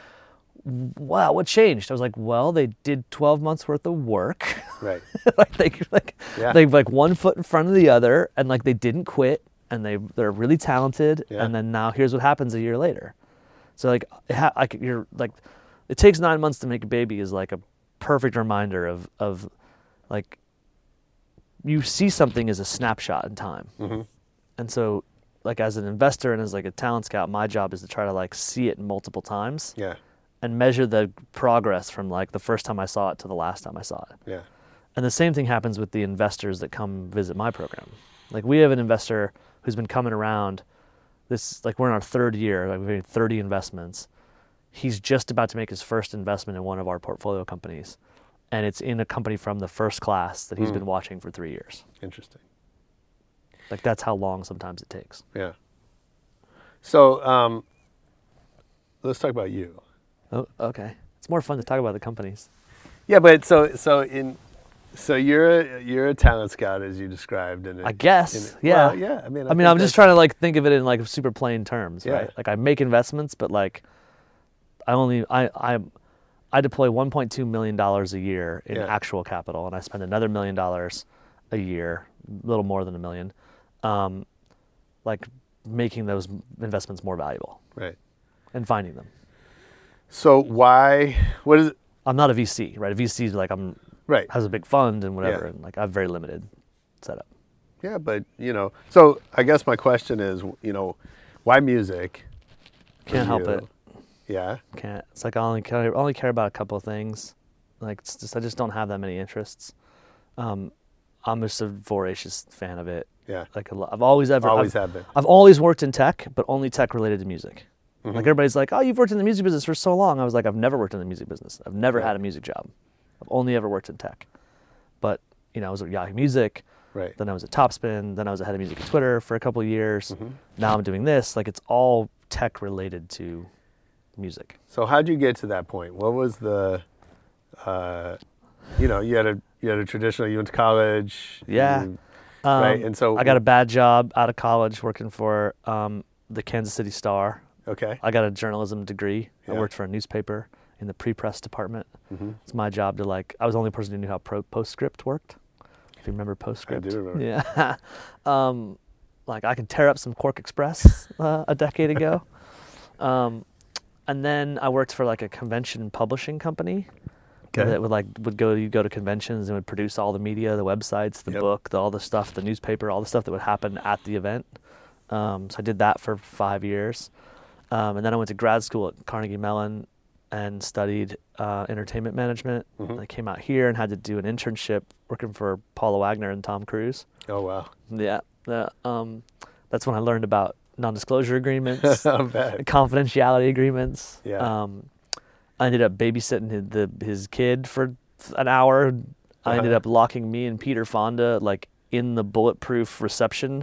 Speaker 2: wow, what changed? I was like, well, they did twelve months worth of work.
Speaker 10: Right.
Speaker 2: like they like
Speaker 10: Yeah.
Speaker 2: they like one foot in front of the other, and like they didn't quit, and they they're really talented.
Speaker 10: Yeah.
Speaker 2: And then now here's what happens a year later. So like, it ha- like you're like, it takes nine months to make a baby is like a perfect reminder of of like you see something as a snapshot in time.
Speaker 10: Mm-hmm.
Speaker 2: And so like as an investor and as like a talent scout, my job is to try to like see it multiple times
Speaker 10: Yeah.
Speaker 2: and measure the progress from like the first time I saw it to the last time I saw it.
Speaker 10: Yeah.
Speaker 2: And the same thing happens with the investors that come visit my program. Like we have an investor who's been coming around this, like we're in our third year, like we've made thirty investments. He's just about to make his first investment in one of our portfolio companies. And it's in a company from the first class that he's
Speaker 10: Mm.
Speaker 2: been watching for three years.
Speaker 10: Interesting.
Speaker 2: Like that's how long sometimes it takes.
Speaker 10: Yeah. So um, let's talk about you.
Speaker 2: Oh, okay. It's more fun to talk about the companies.
Speaker 10: Yeah, but so so in so you're a, you're a talent scout as you described, and
Speaker 2: I guess, yeah.
Speaker 10: Well, yeah. I mean,
Speaker 2: I mean, I'm just trying to like think of it in like super plain terms,
Speaker 10: Yeah.
Speaker 2: right? Like I make investments, but like I only I I I deploy one point two million dollars a year in
Speaker 10: Yeah.
Speaker 2: actual capital, and I spend another million dollars a year, a little more than a million, um, like making those investments more valuable
Speaker 10: right.
Speaker 2: and finding them.
Speaker 10: So why? What is it?
Speaker 2: I'm not a V C, right? A V C is like I'm
Speaker 10: Right.
Speaker 2: has a big fund and whatever,
Speaker 10: Yeah.
Speaker 2: and like I have very limited setup.
Speaker 10: Yeah, but you know. So I guess my question is, you know, why music? for
Speaker 2: Can't help
Speaker 10: you?
Speaker 2: it.
Speaker 10: Yeah.
Speaker 2: Can't. It's like I only care, I only care about a couple of things. Like it's just I just don't have that many interests. Um, I'm just a voracious fan of it.
Speaker 10: Yeah.
Speaker 2: Like a lo- I've always ever
Speaker 10: Always
Speaker 2: I've,
Speaker 10: have been.
Speaker 2: I've always worked in tech, but only tech related to music.
Speaker 10: Mm-hmm.
Speaker 2: Like everybody's like, oh, you've worked in the music business for so long. I was like, I've never worked in the music business. I've never
Speaker 10: Right.
Speaker 2: had a music job. I've only ever worked in tech. But you know, I was at Yahoo Music.
Speaker 10: Right.
Speaker 2: Then I was at Topspin. Then I was a head of music at Twitter for a couple of years.
Speaker 10: Mm-hmm.
Speaker 2: Now I'm doing this. Like it's all tech related to music.
Speaker 10: So how'd you get to that point? What was the, uh, you know, you had a you had a traditional. You went to college.
Speaker 2: Yeah.
Speaker 10: you-
Speaker 2: Um,
Speaker 10: right. And so
Speaker 2: I got a bad job out of college working for um, the Kansas City Star.
Speaker 10: Okay.
Speaker 2: I got a journalism degree. I
Speaker 10: Yeah.
Speaker 2: worked for a newspaper in the pre-press department.
Speaker 10: Mhm.
Speaker 2: It's my job to like. I was the only person who knew how pro- PostScript worked. If you remember PostScript.
Speaker 10: I do remember.
Speaker 2: Yeah. um, like I could tear up some Quark Express uh, a decade ago. Um, and then I worked for like a convention publishing company.
Speaker 10: Okay.
Speaker 2: That would like would go you go to conventions and would produce all the media, the websites, the
Speaker 10: Yep.
Speaker 2: book, the, all the stuff, the newspaper, all the stuff that would happen at the event. Um, so I did that for five years, um, and then I went to grad school at Carnegie Mellon and studied uh, entertainment management.
Speaker 10: Mhm.
Speaker 2: And I came out here and had to do an internship working for Paula Wagner and Tom Cruise.
Speaker 10: Oh wow.
Speaker 2: Yeah, the, um, that's when I learned about non-disclosure agreements,
Speaker 10: I bet.
Speaker 2: confidentiality agreements.
Speaker 10: Yeah.
Speaker 2: Um, I ended up babysitting his, the, his kid for an hour. I ended
Speaker 10: Uh-huh.
Speaker 2: up locking me and Peter Fonda like in the bulletproof reception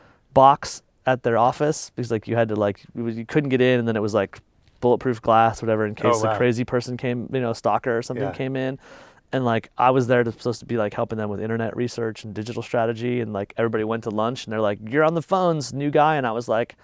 Speaker 2: box at their office because like you had to like it was, you couldn't get in, and then it was like bulletproof glass, whatever, in case
Speaker 10: Oh, wow.
Speaker 2: a crazy person came, you know, a stalker or something
Speaker 10: Yeah.
Speaker 2: came in. And like I was there to supposed to be like helping them with internet research and digital strategy, and like everybody went to lunch and they're like, "You're on the phones, new guy," and I was like,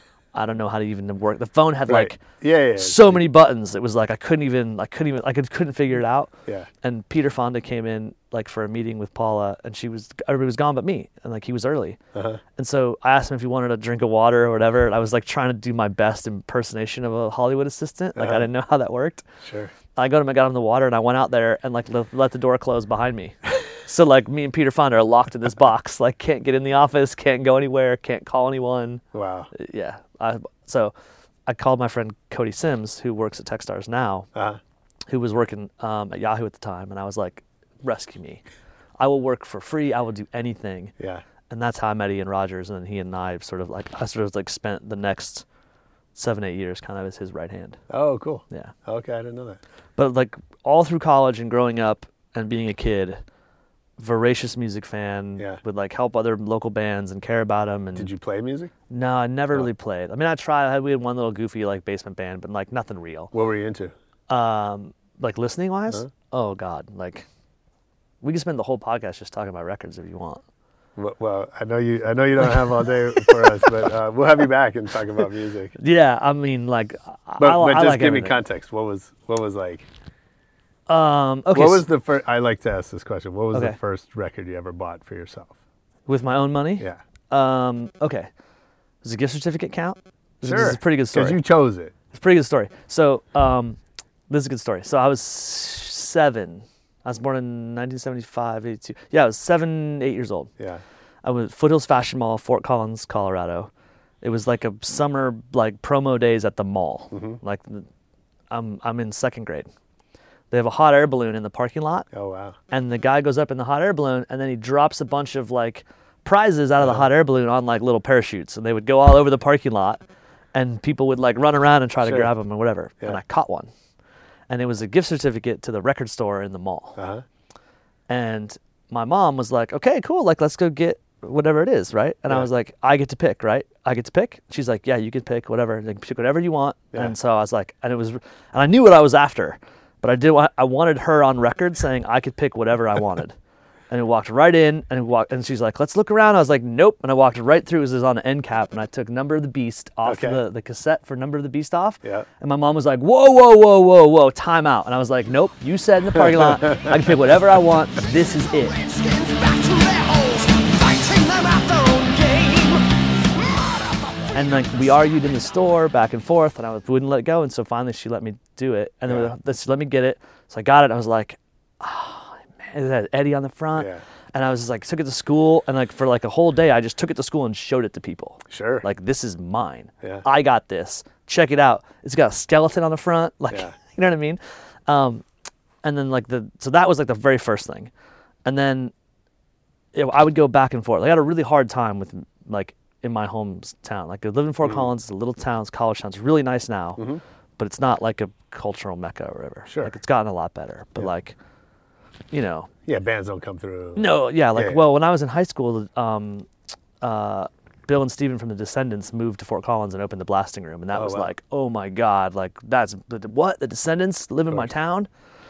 Speaker 2: I don't know how to even work. The phone had
Speaker 10: Right.
Speaker 2: like
Speaker 10: Yeah, yeah, yeah.
Speaker 2: so many buttons. It was like I couldn't even, I couldn't even, I could, couldn't figure it out.
Speaker 10: Yeah.
Speaker 2: And Peter Fonda came in like for a meeting with Paula, and she was, everybody was gone but me, and like he was early.
Speaker 10: Uh-huh.
Speaker 2: And so I asked him if he wanted a drink of water or whatever. And I was like trying to do my best impersonation of a Hollywood assistant. Like
Speaker 10: Uh-huh.
Speaker 2: I didn't know how that worked.
Speaker 10: Sure.
Speaker 2: I got him, I got him the water, and I went out there and like le- let the door close behind me. So like me and Peter Fonda are locked in this box. Like can't get in the office, can't go anywhere, can't call anyone.
Speaker 10: Wow.
Speaker 2: Yeah. I, so I called my friend Cody Sims, who works at Techstars now,
Speaker 10: Uh-huh.
Speaker 2: who was working um, at Yahoo at the time, and I was like, rescue me. I will work for free. I will do anything.
Speaker 10: Yeah.
Speaker 2: And that's how I met Ian Rogers, and then he and I sort of like, I sort of like spent the next seven, eight years kind of as his right hand.
Speaker 10: Oh, cool.
Speaker 2: Yeah.
Speaker 10: Okay, I didn't know that.
Speaker 2: But like all through college and growing up and being a kid, voracious music fan,
Speaker 10: Yeah.
Speaker 2: would like help other local bands and care about them. And
Speaker 10: Did you play music?
Speaker 2: No, I never
Speaker 10: Oh.
Speaker 2: really played. I mean, I tried. I had, we had one little goofy like basement band, but like nothing real.
Speaker 10: What were you into?
Speaker 2: Um, like listening wise,
Speaker 10: Huh?
Speaker 2: oh god, like we can spend the whole podcast just talking about records if you want.
Speaker 10: Well, well, I know you. I know you don't have all day for us, but uh, we'll have you back and talk about music.
Speaker 2: Yeah, I mean, like, I,
Speaker 10: But,
Speaker 2: I,
Speaker 10: but
Speaker 2: I
Speaker 10: just
Speaker 2: like
Speaker 10: give
Speaker 2: everything.
Speaker 10: me context. What was what was like?
Speaker 2: Um, okay,
Speaker 10: What
Speaker 2: s-
Speaker 10: was the first? I like to ask this question. What was the
Speaker 2: Okay.
Speaker 10: first record you ever bought for yourself?
Speaker 2: with my own money?
Speaker 10: Yeah.
Speaker 2: Um, okay. Does a gift certificate count? This,
Speaker 10: Sure.
Speaker 2: this is a pretty good story.
Speaker 10: Because you chose it.
Speaker 2: It's a pretty good story. So, um, this is a good story. So I was seven. I was born in nineteen seventy-five, eighty-two. Yeah, I was seven, eight years old.
Speaker 10: Yeah.
Speaker 2: I was at Foothills Fashion Mall, Fort Collins, Colorado. It was like a summer like promo days at the mall.
Speaker 10: Mm-hmm.
Speaker 2: Like, the- I'm I'm in second grade. They have a hot air balloon in the parking lot,
Speaker 10: Oh wow.
Speaker 2: and the guy goes up in the hot air balloon, and then he drops a bunch of like prizes out of the hot air balloon on like little parachutes, and they would go all over the parking lot, and people would like run around and try
Speaker 10: Sure.
Speaker 2: to grab them or whatever. And
Speaker 10: Yeah.
Speaker 2: I caught one, and it was a gift certificate to the record store in the mall.
Speaker 10: Uh huh.
Speaker 2: And my mom was like, okay, cool. Like, let's go get whatever it is, right? And I
Speaker 10: Yeah.
Speaker 2: was like, I get to pick, right? I get to pick. She's like, yeah, you can pick whatever. Like, pick whatever you want.
Speaker 10: Yeah.
Speaker 2: And so I was like, and it was, and I knew what I was after, but I did want, I wanted her on record saying I could pick whatever I wanted. And we walked right in, and we walked, and she's like, let's look around. I was like, nope. And I walked right through. It was on an end cap, and I took Number of the Beast off
Speaker 10: Okay.
Speaker 2: the, the cassette for Number of the Beast off.
Speaker 10: Yeah.
Speaker 2: And my mom was like, whoa, whoa, whoa, whoa, whoa, time out. And I was like, nope, you said in the parking lot, I can pick whatever I want. This is it. And like we argued in the store back and forth, and I was, wouldn't let it go. And so finally she let me do it. And
Speaker 10: Yeah.
Speaker 2: then she let me get it. So I got it. And I was like, oh, man, it had Eddie on the front.
Speaker 10: Yeah.
Speaker 2: And I was just like, took it to school. And like for like a whole day, I just took it to school and showed it to people.
Speaker 10: Sure.
Speaker 2: Like, this is mine.
Speaker 10: Yeah.
Speaker 2: I got this. Check it out. It's got a skeleton on the front. Like,
Speaker 10: Yeah.
Speaker 2: you know what I mean? Um, and then like the, so that was like the very first thing. And then you know, I would go back and forth. Like, I had a really hard time with like in my hometown. Like I lived in Fort
Speaker 10: Mm-hmm.
Speaker 2: Collins, it's a little town, it's a college town. It's really nice now, but it's not like a cultural mecca or whatever.
Speaker 10: Sure.
Speaker 2: Like it's gotten a lot better, but
Speaker 10: Yeah.
Speaker 2: like, you know,
Speaker 10: Yeah, bands don't come through.
Speaker 2: no, yeah, like
Speaker 10: Yeah, yeah.
Speaker 2: well, when I was in high school, um, uh, Bill and Steven from the Descendants moved to Fort Collins and opened the Blasting Room, and that
Speaker 10: Oh,
Speaker 2: was
Speaker 10: wow.
Speaker 2: like, oh my God, like that's the- what the Descendants live in my
Speaker 10: course.
Speaker 2: town.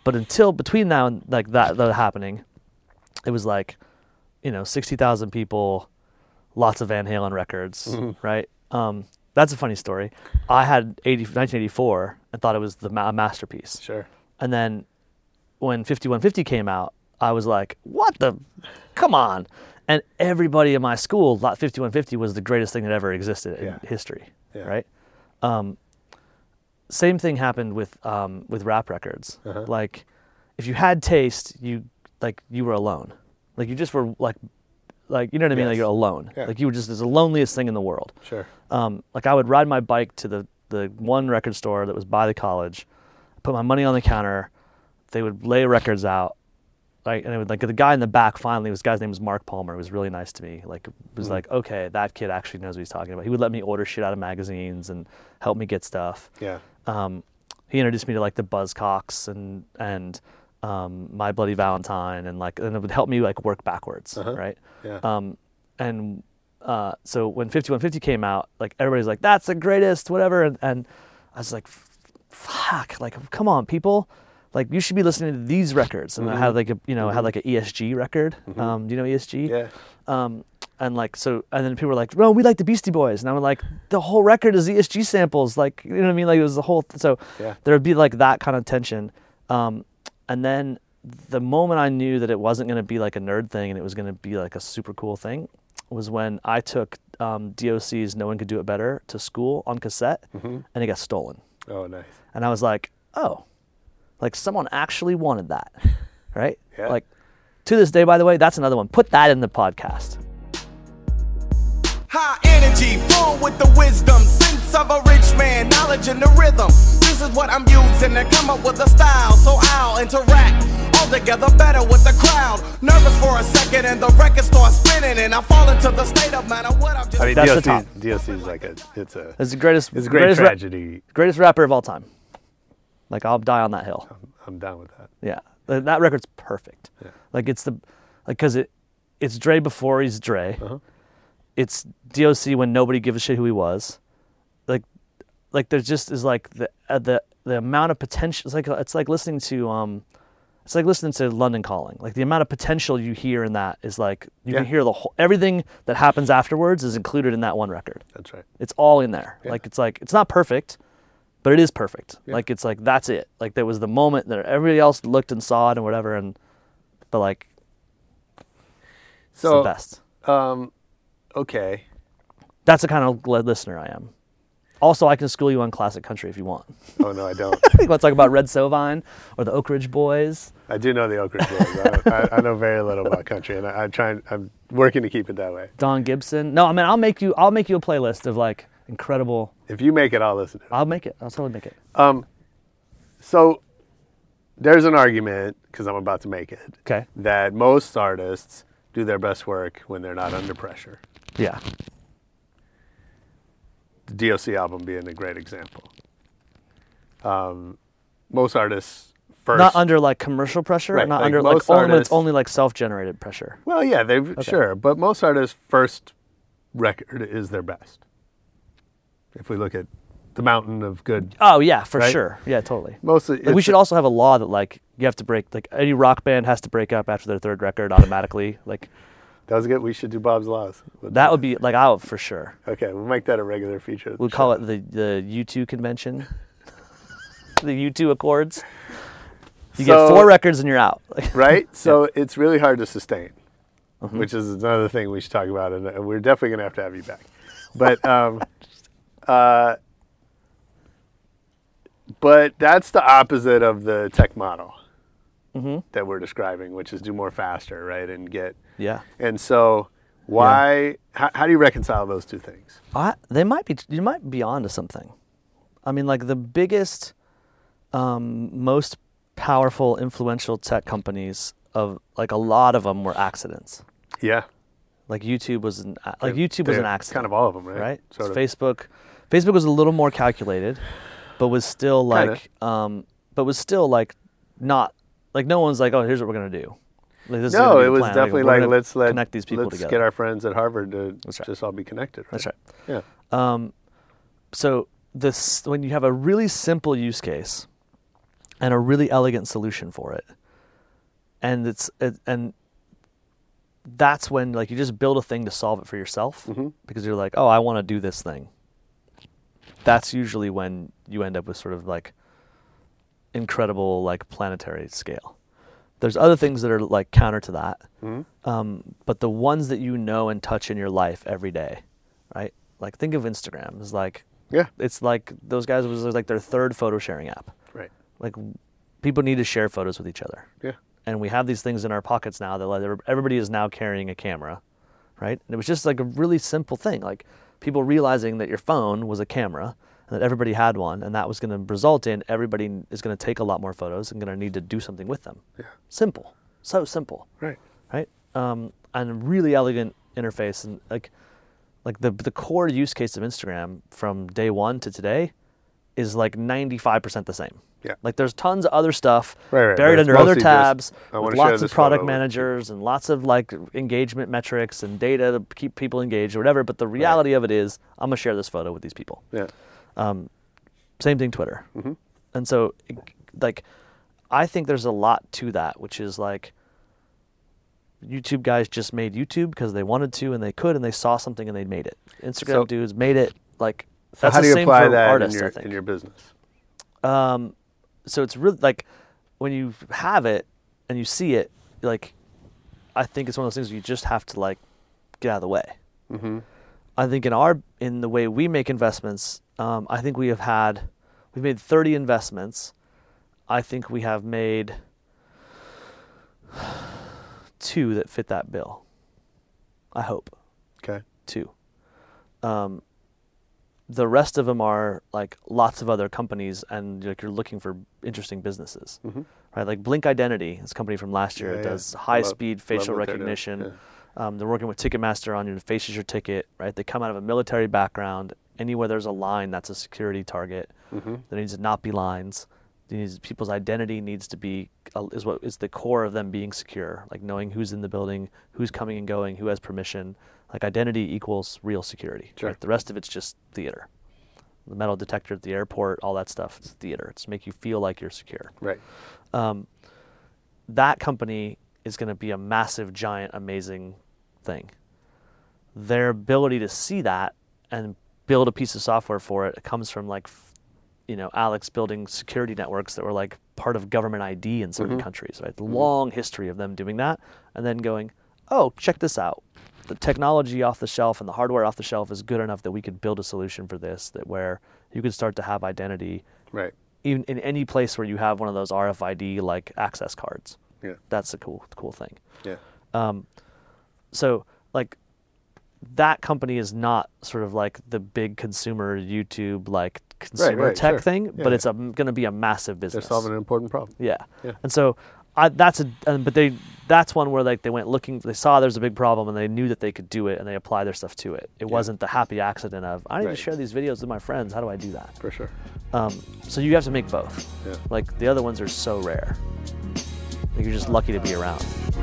Speaker 2: but until between now and like that, that happening, it was like, you know, sixty thousand people, lots of Van Halen records,
Speaker 10: Mm-hmm.
Speaker 2: right? Um, that's a funny story. I had eighty, nineteen eighty-four and thought it was the ma- masterpiece.
Speaker 10: Sure.
Speaker 2: And then when fifty-one fifty came out, I was like, what the, come on. And everybody in my school thought fifty-one fifty was the greatest thing that ever existed
Speaker 10: Yeah.
Speaker 2: in history,
Speaker 10: Yeah.
Speaker 2: right? Um, same thing happened with um, with rap records.
Speaker 10: Uh-huh.
Speaker 2: Like, if you had taste, you like you were alone. Like you just were like, like you know what I mean?
Speaker 10: Yes.
Speaker 2: Like you're alone.
Speaker 10: Yeah.
Speaker 2: Like you were just the loneliest thing in the world.
Speaker 10: Sure.
Speaker 2: Um, like I would ride my bike to the the one record store that was by the college, put my money on the counter. They would lay records out. Like, and it would, like the guy in the back finally, this guy's name was Mark Palmer. He was really nice to me. Like, it was
Speaker 10: Mhm.
Speaker 2: like, okay, that kid actually knows what he's talking about. He would let me order shit out of magazines and help me get stuff.
Speaker 10: Yeah.
Speaker 2: Um, he introduced me to like the Buzzcocks and and um, My Bloody Valentine, and like, and it would help me like work backwards,
Speaker 10: Uh-huh.
Speaker 2: right?
Speaker 10: Yeah.
Speaker 2: Um, and uh, so when fifty-one fifty came out, like everybody's like, that's the greatest, whatever. And, and I was like, fuck, like, come on, people. Like, you should be listening to these records. And
Speaker 10: Mhm.
Speaker 2: I had like a, you know, I
Speaker 10: Mhm.
Speaker 2: had like a E S G record.
Speaker 10: Mhm.
Speaker 2: Um, do you know E S G?
Speaker 10: Yeah.
Speaker 2: Um, and like, so, and then people were like, no, we like the Beastie Boys. And I'm like, the whole record is E S G samples. Like, you know what I mean? Like, it was the whole, th- so
Speaker 10: Yeah.
Speaker 2: there would be like that kind of tension. Um, and then the moment I knew that it wasn't going to be like a nerd thing and it was going to be like a super cool thing was when I took um, D O C's No One Could Do It Better to school on cassette,
Speaker 10: Mhm.
Speaker 2: and it got stolen.
Speaker 10: Oh, nice.
Speaker 2: And I was like, oh, like someone actually wanted that, right?
Speaker 10: Yeah.
Speaker 2: Like, to this day, by the way, that's another one. Put that in the podcast.
Speaker 6: High energy, full with the wisdom, sense of a rich man, knowledge and the rhythm. This is what I'm using to come up with a style, so I'll interact all together better with the crowd. Nervous for a second and the record starts spinning and I fall into the state of matter what I've just.
Speaker 10: I mean,
Speaker 2: That's the
Speaker 10: D O C,
Speaker 2: top.
Speaker 10: D O C is like a, it's a,
Speaker 2: It's the greatest.
Speaker 10: it's a great
Speaker 2: greatest ra-
Speaker 10: tragedy.
Speaker 2: greatest rapper of all time. Like, I'll die on that hill.
Speaker 10: I'm down with that.
Speaker 2: Yeah, Th- that record's perfect.
Speaker 10: Yeah.
Speaker 2: Like, it's the, like, cause it, it's Dre before he's Dre.
Speaker 10: Uh-huh.
Speaker 2: It's D O C when nobody gives a shit who he was. Like, like there just is like the uh, the the amount of potential. It's like it's like listening to um, it's like listening to London Calling. Like the amount of potential you hear in that is like you
Speaker 10: Yeah.
Speaker 2: can hear the whole everything that happens afterwards is included in that one record.
Speaker 10: That's right.
Speaker 2: It's all in there.
Speaker 10: Yeah.
Speaker 2: Like it's like it's not perfect, but it is perfect.
Speaker 10: Yeah.
Speaker 2: Like it's like that's it. Like there was the moment that everybody else looked and saw it and whatever, and but like it's
Speaker 10: So,
Speaker 2: the best.
Speaker 10: um, okay.
Speaker 2: That's the kind of li- listener I am. Also, I can school you on classic country if you want.
Speaker 10: Oh, no, I don't.
Speaker 2: You want to talk about Red Sovine or the Oak Ridge Boys?
Speaker 10: I do know the Oak Ridge Boys. I, I, I know very little about country, and I, I'm trying. I'm working to keep it that way.
Speaker 2: Don Gibson? No, I mean I'll make you. I'll make you a playlist of like incredible.
Speaker 10: If you make it, I'll listen to it.
Speaker 2: I'll make it. I'll totally make it.
Speaker 10: Um, so there's an argument, because I'm about to make it,
Speaker 2: Okay.
Speaker 10: that most artists do their best work when they're not under pressure.
Speaker 2: Yeah.
Speaker 10: The D O C album being a great example. Um, most artists first.
Speaker 2: Not under like commercial pressure.
Speaker 10: Right,
Speaker 2: Not
Speaker 10: like
Speaker 2: under like
Speaker 10: most
Speaker 2: only when it's
Speaker 10: artists-
Speaker 2: only like self-generated pressure.
Speaker 10: Well, yeah, they've sure, but most artists' first record is their best. If we look at the mountain of good,
Speaker 2: Oh yeah, for
Speaker 10: Right?
Speaker 2: sure. Yeah, totally.
Speaker 10: mostly
Speaker 2: Like, we
Speaker 10: it's-
Speaker 2: should also have a law that like you have to break like any rock band has to break up after their third record automatically. Like
Speaker 10: That was good. We should do Bob's Laws.
Speaker 2: that would be like out for sure.
Speaker 10: Okay, we'll make that a regular feature. of the
Speaker 2: We'll call
Speaker 10: show.
Speaker 2: it the the U two convention. The U two Accords. You
Speaker 10: So-
Speaker 2: get four records and you're out. Like,
Speaker 10: right? So it's really hard to sustain,
Speaker 2: Mhm.
Speaker 10: which is another thing we should talk about, and uh, we're definitely going to have to have you back. But um, uh, but that's the opposite of the tech model
Speaker 2: Mhm.
Speaker 10: that we're describing, which is do more faster, right, and get.
Speaker 2: Yeah.
Speaker 10: And so why? How, how do you reconcile those two things?
Speaker 2: I, they might be. You might be onto something. I mean, like the biggest, um, most powerful, influential tech companies of like a lot of them were accidents.
Speaker 10: Yeah.
Speaker 2: Like YouTube was an a- like
Speaker 10: They're-
Speaker 2: YouTube was
Speaker 10: they're
Speaker 2: an accident.
Speaker 10: kind of all of them, right?
Speaker 2: Right.
Speaker 10: Sort of.
Speaker 2: Facebook, Facebook was a little more calculated, but was still
Speaker 10: Kinda.
Speaker 2: like, um, but was still like, not like no one's like, oh, here's what we're gonna do. Like, this is gonna
Speaker 10: No,
Speaker 2: be
Speaker 10: it
Speaker 2: the
Speaker 10: was
Speaker 2: plan.
Speaker 10: definitely
Speaker 2: we're
Speaker 10: like,
Speaker 2: gonna
Speaker 10: let's let
Speaker 2: connect these people
Speaker 10: let's
Speaker 2: together.
Speaker 10: get our friends at Harvard to
Speaker 2: That's right.
Speaker 10: just all be connected. Right?
Speaker 2: That's right.
Speaker 10: Yeah.
Speaker 2: Um, so this when you have a really simple use case, and a really elegant solution for it. And it's it, and that's when like you just build a thing to solve it for yourself
Speaker 10: Mm-hmm.
Speaker 2: because you're like, oh, I want to do this thing. That's usually when you end up with sort of like incredible like planetary scale. There's other things that are like counter to that,
Speaker 10: Mm-hmm.
Speaker 2: um, but the ones that you know and touch in your life every day, right? Like think of Instagram as like,
Speaker 10: Yeah.
Speaker 2: it's like those guys was like their third photo sharing app.
Speaker 10: Right.
Speaker 2: Like people need to share photos with each other.
Speaker 10: Yeah.
Speaker 2: And we have these things in our pockets now that like everybody is now carrying a camera, right? And it was just like a really simple thing, like people realizing that your phone was a camera and that everybody had one, and that was going to result in everybody is going to take a lot more photos and going to need to do something with them.
Speaker 10: Yeah.
Speaker 2: Simple, so simple,
Speaker 10: Right.
Speaker 2: right? Um, and really elegant interface, and like, like the the core use case of Instagram from day one to today is like ninety-five percent the same.
Speaker 10: Yeah.
Speaker 2: Like there's tons of other stuff
Speaker 10: Right, right,
Speaker 2: buried
Speaker 10: but it's
Speaker 2: under other
Speaker 10: mostly just,
Speaker 2: tabs
Speaker 10: I
Speaker 2: with
Speaker 10: wanna share
Speaker 2: lots
Speaker 10: this
Speaker 2: of product
Speaker 10: photo with
Speaker 2: managers and lots of like engagement metrics and data to keep people engaged or whatever. But the reality of it is, I'm gonna share this photo with these people.
Speaker 10: Yeah.
Speaker 2: Um, same thing, Twitter.
Speaker 10: Mm-hmm.
Speaker 2: And so, it- like, I think there's a lot to that, which is like, YouTube guys just made YouTube because they wanted to and they could and they saw something and they made it. Instagram
Speaker 10: So-
Speaker 2: dudes made it. Like,
Speaker 10: So
Speaker 2: that's
Speaker 10: how
Speaker 2: the
Speaker 10: do you
Speaker 2: same
Speaker 10: apply
Speaker 2: for
Speaker 10: that
Speaker 2: artists,
Speaker 10: in your
Speaker 2: I think.
Speaker 10: in your business?
Speaker 2: Um, so it's really like when you have it and you see it, like, I think it's one of those things where you just have to like get out of the way.
Speaker 10: Mm-hmm.
Speaker 2: I think in our in the way we make investments, um, I think we have had we've made thirty investments. I think we have made two that fit that bill. I hope
Speaker 10: Okay.
Speaker 2: two. Um, the rest of them are like lots of other companies, and like you're looking for interesting businesses,
Speaker 10: Mm-hmm.
Speaker 2: right? Like Blink Identity, this company from last year,
Speaker 10: Yeah,
Speaker 2: it
Speaker 10: yeah.
Speaker 2: does
Speaker 10: I love-
Speaker 2: high-speed facial
Speaker 10: love what they're doing.
Speaker 2: recognition.
Speaker 10: Yeah.
Speaker 2: Um, they're working with Ticketmaster on your faces your ticket, right? They come out of a military background. Anywhere there's a line, that's a security target.
Speaker 10: Mm-hmm.
Speaker 2: There needs to not be lines. There needs, people's identity needs to be uh, is what is the core of them being secure, like knowing who's in the building, who's coming and going, who has permission. Like identity equals real security.
Speaker 10: Sure.
Speaker 2: Right? The rest of it's just theater. The metal detector at the airport, all that stuff, it's theater. It's to make you feel like you're secure.
Speaker 10: Right.
Speaker 2: Um, that company is going to be a massive, giant, amazing thing. Their ability to see that and build a piece of software for it, it comes from like, f- you know, Alex building security networks that were like part of government I D in certain
Speaker 10: Mhm.
Speaker 2: countries, right? The long history of them doing that, and then going, oh, check this out. The technology off the shelf and the hardware off the shelf is good enough that we could build a solution for this, that where you could start to have identity
Speaker 10: Right.
Speaker 2: even in any place where you have one of those R F I D like access cards.
Speaker 10: Yeah.
Speaker 2: That's a cool, cool thing.
Speaker 10: Yeah.
Speaker 2: Um, so like that company is not sort of like the big consumer YouTube like consumer
Speaker 10: right,
Speaker 2: tech
Speaker 10: sure.
Speaker 2: thing,
Speaker 10: Yeah,
Speaker 2: but
Speaker 10: yeah.
Speaker 2: it's a, going to be a massive
Speaker 10: They're
Speaker 2: business.
Speaker 10: solving an important problem.
Speaker 2: Yeah.
Speaker 10: Yeah.
Speaker 2: And so I, that's a, and, but they, that's one where like they went looking, they saw there's a big problem and they knew that they could do it and they apply their stuff to it. It
Speaker 10: Yeah.
Speaker 2: wasn't the happy accident of, I need
Speaker 10: Right.
Speaker 2: to share these videos with my friends. How do I do that?
Speaker 10: For sure.
Speaker 2: Um, so you have to make both.
Speaker 10: Yeah.
Speaker 2: Like the other ones are so rare. Like you're just lucky to be around.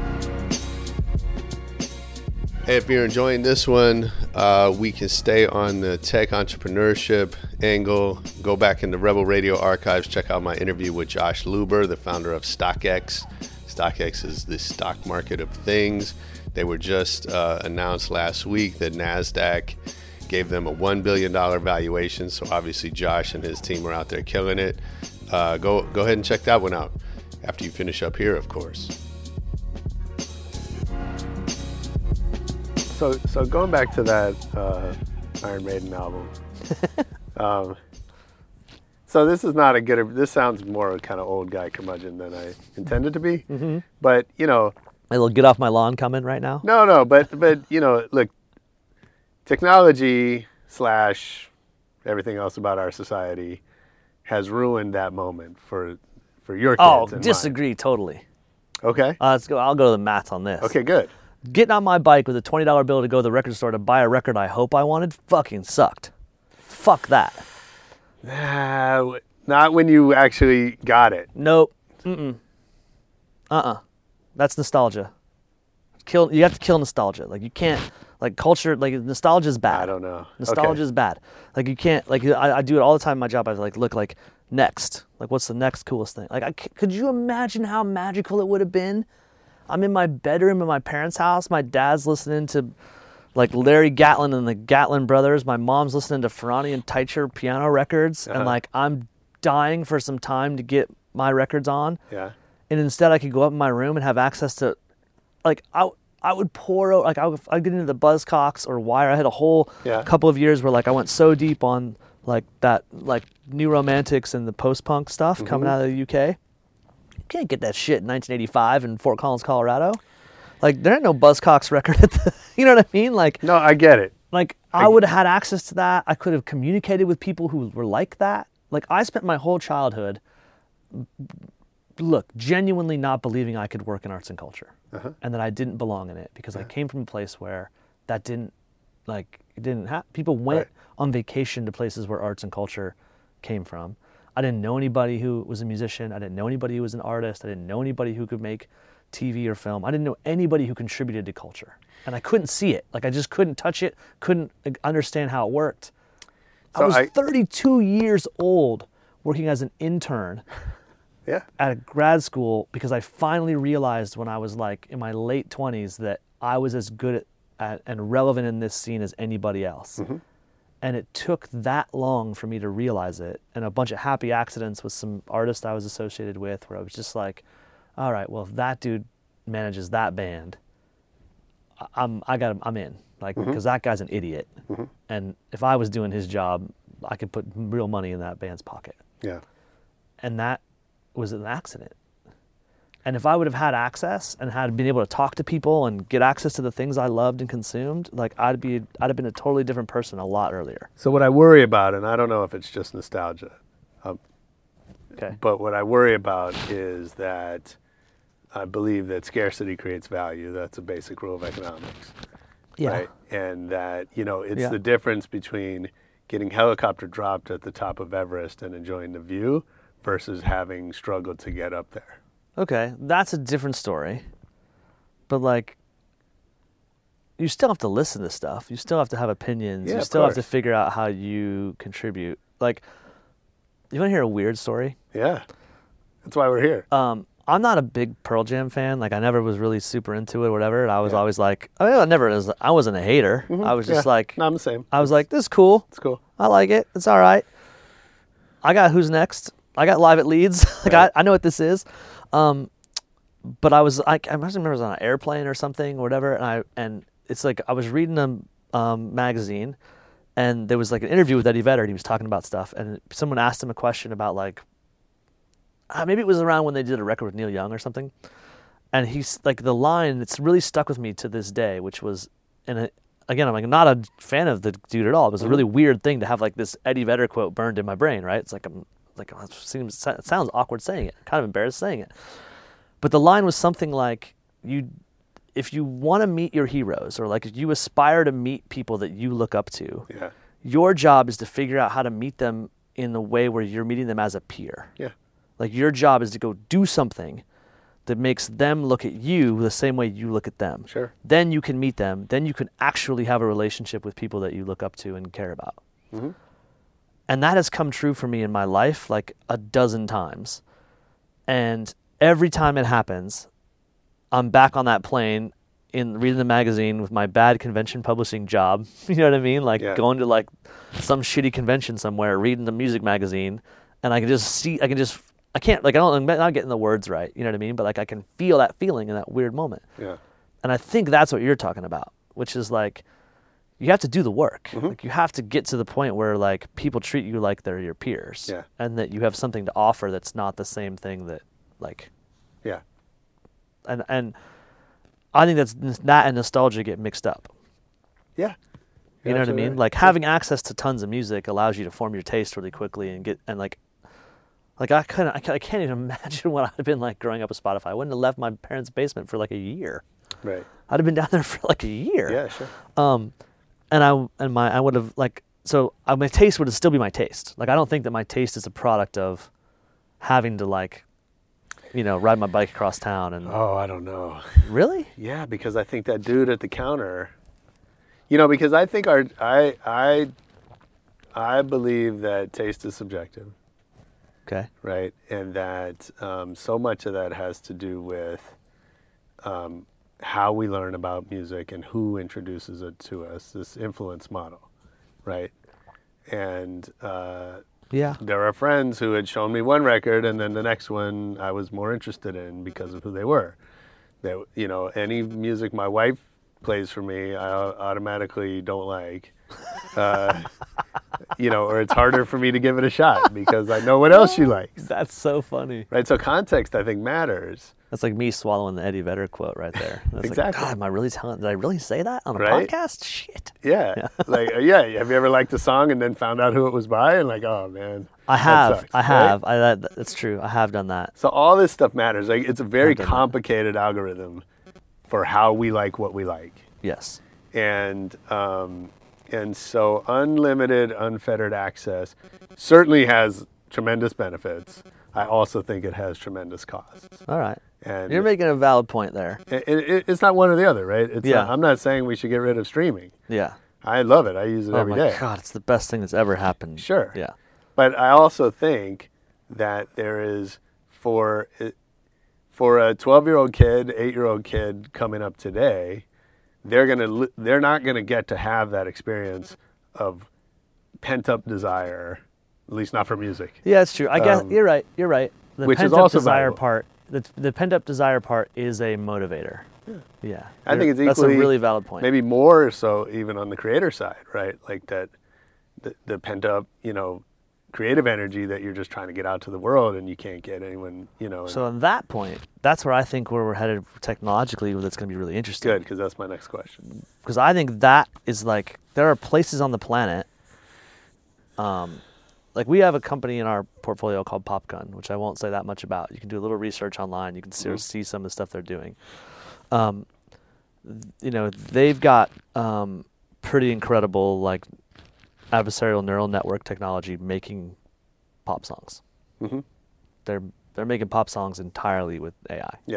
Speaker 1: Hey, if you're enjoying this one, uh, we can stay on the tech entrepreneurship angle. Go back in the Rebel Radio archives, check out my interview with Josh Luber, the founder of StockX. StockX is the stock market of things. They were just uh, announced last week that NASDAQ gave them a one billion dollars valuation. So obviously Josh and his team are out there killing it. Uh, go, go ahead and check that one out after you finish up here, of course.
Speaker 10: So, so going back to that uh, Iron Maiden album. um, so this is not a good. This sounds more kind of old guy curmudgeon than I intended to be.
Speaker 2: Mm-hmm.
Speaker 10: But you know,
Speaker 2: A little get off my lawn comment right now.
Speaker 10: no, no. But but you know, look, technology slash everything else about our society has ruined that moment for for your kids.
Speaker 2: Oh,
Speaker 10: and mine.
Speaker 2: disagree totally.
Speaker 10: Okay.
Speaker 2: Uh, let's go. I'll go to the math on this.
Speaker 10: Okay. Good.
Speaker 2: Getting on my bike with a twenty dollar bill to go to the record store to buy a record I hope I wanted fucking sucked. Fuck that.
Speaker 10: Nah, not when you actually got it.
Speaker 2: Nope. Mm-mm. Uh-uh. That's nostalgia. Kill. You have to kill nostalgia. Like you can't. Like culture. Like nostalgia is bad.
Speaker 10: I don't know.
Speaker 2: Nostalgia
Speaker 10: Okay.
Speaker 2: is bad. Like you can't. Like I, I do it all the time in my job. I like look like next? Like, what's the next coolest thing? Like, I, could you imagine how magical it would have been? I'm in my bedroom in my parents' house. My dad's listening to, like, Larry Gatlin and the Gatlin Brothers. My mom's listening to Ferrani and Teicher piano records. Uh-huh. And, like, I'm dying for some time to get my records on.
Speaker 10: Yeah.
Speaker 2: And instead I could go up in my room and have access to, like, I, I would pour, like, I would, I'd get into the Buzzcocks or Wire. I had a whole
Speaker 10: yeah.
Speaker 2: couple of years where, like, I went so deep on, like, that, like, New Romantics and the post-punk stuff mm-hmm. coming out of the U K. You can't get that shit in nineteen eighty-five in Fort Collins, Colorado. Like, there ain't no Buzzcocks record at the, you know what I mean? Like,
Speaker 10: no, I get it.
Speaker 2: Like, I, I would have had access to that. I could have communicated with people who were like that. Like, I spent my whole childhood, look, genuinely not believing I could work in arts and culture uh-huh. and that I didn't belong in it because yeah. I came from a place where that didn't, like, it didn't have, people went right. on vacation to places where arts and culture came from. I didn't know anybody who was a musician. I didn't know anybody who was an artist. I didn't know anybody who could make T V or film. I didn't know anybody who contributed to culture. And I couldn't see it. Like, I just couldn't touch it, couldn't understand how it worked. So I was I, thirty-two years old working as an intern
Speaker 10: yeah.
Speaker 2: at a grad school because I finally realized when I was, like, in my late twenties that I was as good at, at and relevant in this scene as anybody else. Mm-hmm. And it took that long for me to realize it, and a bunch of happy accidents with some artists I was associated with where I was just like, all right, well, if that dude manages that band, I'm I got I'm in, like, because mm-hmm. that guy's an idiot. Mm-hmm. And if I was doing his job, I could put real money in that band's pocket.
Speaker 10: Yeah.
Speaker 2: And that was an accident. And if I would have had access and had been able to talk to people and get access to the things I loved and consumed, like, I'd be, I'd have been a totally different person a lot earlier.
Speaker 10: So what I worry about, and I don't know if it's just nostalgia, um,
Speaker 2: okay.
Speaker 10: but what I worry about is that I believe that scarcity creates value. That's a basic rule of economics.
Speaker 2: Yeah.
Speaker 10: Right? And that, you know, it's
Speaker 2: yeah.
Speaker 10: the difference between getting helicopter dropped at the top of Everest and enjoying the view versus having struggled to get up there.
Speaker 2: Okay, that's a different story. But, like, you still have to listen to stuff. You still have to have opinions.
Speaker 10: Yeah,
Speaker 2: you
Speaker 10: of
Speaker 2: still
Speaker 10: course.
Speaker 2: have to figure out how you contribute. Like, you want to hear a weird story?
Speaker 10: Yeah. That's why we're here.
Speaker 2: Um, I'm not a big Pearl Jam fan. Like, I never was really super into it or whatever. And I was
Speaker 10: yeah.
Speaker 2: always like, I mean, I never was, I wasn't a hater.
Speaker 10: Mm-hmm.
Speaker 2: I was just
Speaker 10: yeah.
Speaker 2: like,
Speaker 10: no, I'm the same.
Speaker 2: I was like, this is cool.
Speaker 10: It's cool.
Speaker 2: I like it. It's all right. I got Who's Next. I got Live at Leeds. like,
Speaker 10: right.
Speaker 2: I, I know what this is. Um, but I was, I, I must remember I was on an airplane or something or whatever. And I, and it's like, I was reading a um, magazine and there was like an interview with Eddie Vedder and he was talking about stuff. And someone asked him a question about, like, uh, maybe it was around when they did a record with Neil Young or something. And he's like, the line, it's really stuck with me to this day, which was, and it, again, I'm like not a fan of the dude at all. It was a really weird thing to have, like, this Eddie Vedder quote burned in my brain, right? It's like, I'm like, it seems, it sounds awkward saying it, kind of embarrassed saying it. But the line was something like, you, if you want to meet your heroes, or like if you aspire to meet people that you look up to,
Speaker 10: yeah.
Speaker 2: your job is to figure out how to meet them in the way where you're meeting them as a peer.
Speaker 10: Yeah.
Speaker 2: Like, your job is to go do something that makes them look at you the same way you look at them.
Speaker 10: Sure.
Speaker 2: Then you can meet them. Then you can actually have a relationship with people that you look up to and care about.
Speaker 10: Mm-hmm.
Speaker 2: And that has come true for me in my life like a dozen times. And every time it happens, I'm back on that plane in reading the magazine with my bad convention publishing job. You know what I mean? Like
Speaker 10: yeah.
Speaker 2: going to like some shitty convention somewhere, reading the music magazine, and I can just see, I can just, I can't, like, I don't, I'm not getting the words right. You know what I mean? But like, I can feel that feeling in that weird moment.
Speaker 10: Yeah.
Speaker 2: And I think that's what you're talking about, which is like, you have to do the work. Mm-hmm. Like, you have to get to the point where, like, people treat you like they're your peers.
Speaker 10: Yeah.
Speaker 2: And that you have something to offer that's not the same thing that, like.
Speaker 10: Yeah.
Speaker 2: And and I think that's that and nostalgia get mixed up.
Speaker 10: Yeah.
Speaker 2: You know what I mean?
Speaker 10: Right.
Speaker 2: Like, having access to tons of music allows you to form your taste really quickly and get and like. Like, I couldn't, I can't even imagine what I'd have been like growing up with Spotify. I wouldn't have left my parents' basement for like a year.
Speaker 10: Right.
Speaker 2: I'd have been down there for like a year.
Speaker 10: Yeah, sure.
Speaker 2: Um, and I and my I would have like so uh, my taste would still be my taste. Like, I don't think that my taste is a product of having to, like, you know, ride my bike across town and.
Speaker 10: Oh, I don't know.
Speaker 2: Really?
Speaker 10: Yeah, because I think that dude at the counter. You know, because I think our I I I believe that taste is subjective.
Speaker 2: Okay.
Speaker 10: Right, and that um, so much of that has to do with um, how we learn about music and who introduces it to us. This influence model, right? And uh,
Speaker 2: Yeah.
Speaker 10: there are friends who had shown me one record, and then the next one I was more interested in because of who they were. That, you know, any music my wife plays for me, I automatically don't like. Uh, you know, or it's harder for me to give it a shot because I know what else she likes.
Speaker 2: That's so funny.
Speaker 10: Right, so context, I think, matters.
Speaker 2: That's like me swallowing the Eddie Vedder quote right there. That's
Speaker 10: Exactly.
Speaker 2: Like, God, am I really telling? Did I really say that on a
Speaker 10: Right?
Speaker 2: podcast? Shit.
Speaker 10: Yeah,
Speaker 2: Yeah.
Speaker 10: like, uh, yeah, have you ever liked a song and then found out who it was by and like, oh, man.
Speaker 2: I
Speaker 10: that
Speaker 2: have.
Speaker 10: sucks,
Speaker 2: I
Speaker 10: right?
Speaker 2: have. I that, that's true. I have done that.
Speaker 10: So all this stuff matters. Like, it's a very
Speaker 2: I've done that.
Speaker 10: complicated algorithm for how we like what we like.
Speaker 2: Yes.
Speaker 10: And um, and so unlimited, unfettered access certainly has tremendous benefits. I also think it has tremendous costs.
Speaker 2: All right.
Speaker 10: And
Speaker 2: You're making a valid point there.
Speaker 10: it, it, it's not one or the other, right? It's
Speaker 2: Yeah.
Speaker 10: not, I'm not saying we should get rid of streaming.
Speaker 2: Yeah.
Speaker 10: I love it. I use it
Speaker 2: Oh
Speaker 10: every
Speaker 2: my
Speaker 10: day.
Speaker 2: God, it's the best thing that's ever happened.
Speaker 10: Sure.
Speaker 2: Yeah.
Speaker 10: But I also think that there is for for a twelve-year-old kid, eight-year-old kid coming up today, they're gonna they're not gonna get to have that experience of pent-up desire, at least not for music.
Speaker 2: Yeah, it's true. I guess
Speaker 10: Um,
Speaker 2: you're right. You're right. The
Speaker 10: which is
Speaker 2: pent-up
Speaker 10: also
Speaker 2: desire
Speaker 10: valuable.
Speaker 2: part. The, the pent-up desire part is a motivator. Yeah. Yeah.
Speaker 10: I think it's
Speaker 2: You're-
Speaker 10: equally
Speaker 2: That's a really valid point.
Speaker 10: Maybe more so even on the creator side, right? Like that, the, the pent-up, you know, creative energy that you're just trying to get out to the world and you can't get anyone, you know.
Speaker 2: So on that point, that's where I think where we're headed technologically, that's going to be really interesting.
Speaker 10: Good, because that's my next question.
Speaker 2: Because I think that is like, there are places on the planet, um, like we have a company in our portfolio called Popgun, which I won't say that much about. You can do a little research online. You can see,
Speaker 10: Mm-hmm.
Speaker 2: see some of the stuff they're doing. Um, you know, they've got um, pretty incredible like adversarial neural network technology making pop songs.
Speaker 10: Mm-hmm.
Speaker 2: They're they're making pop songs entirely with A I.
Speaker 10: Yeah.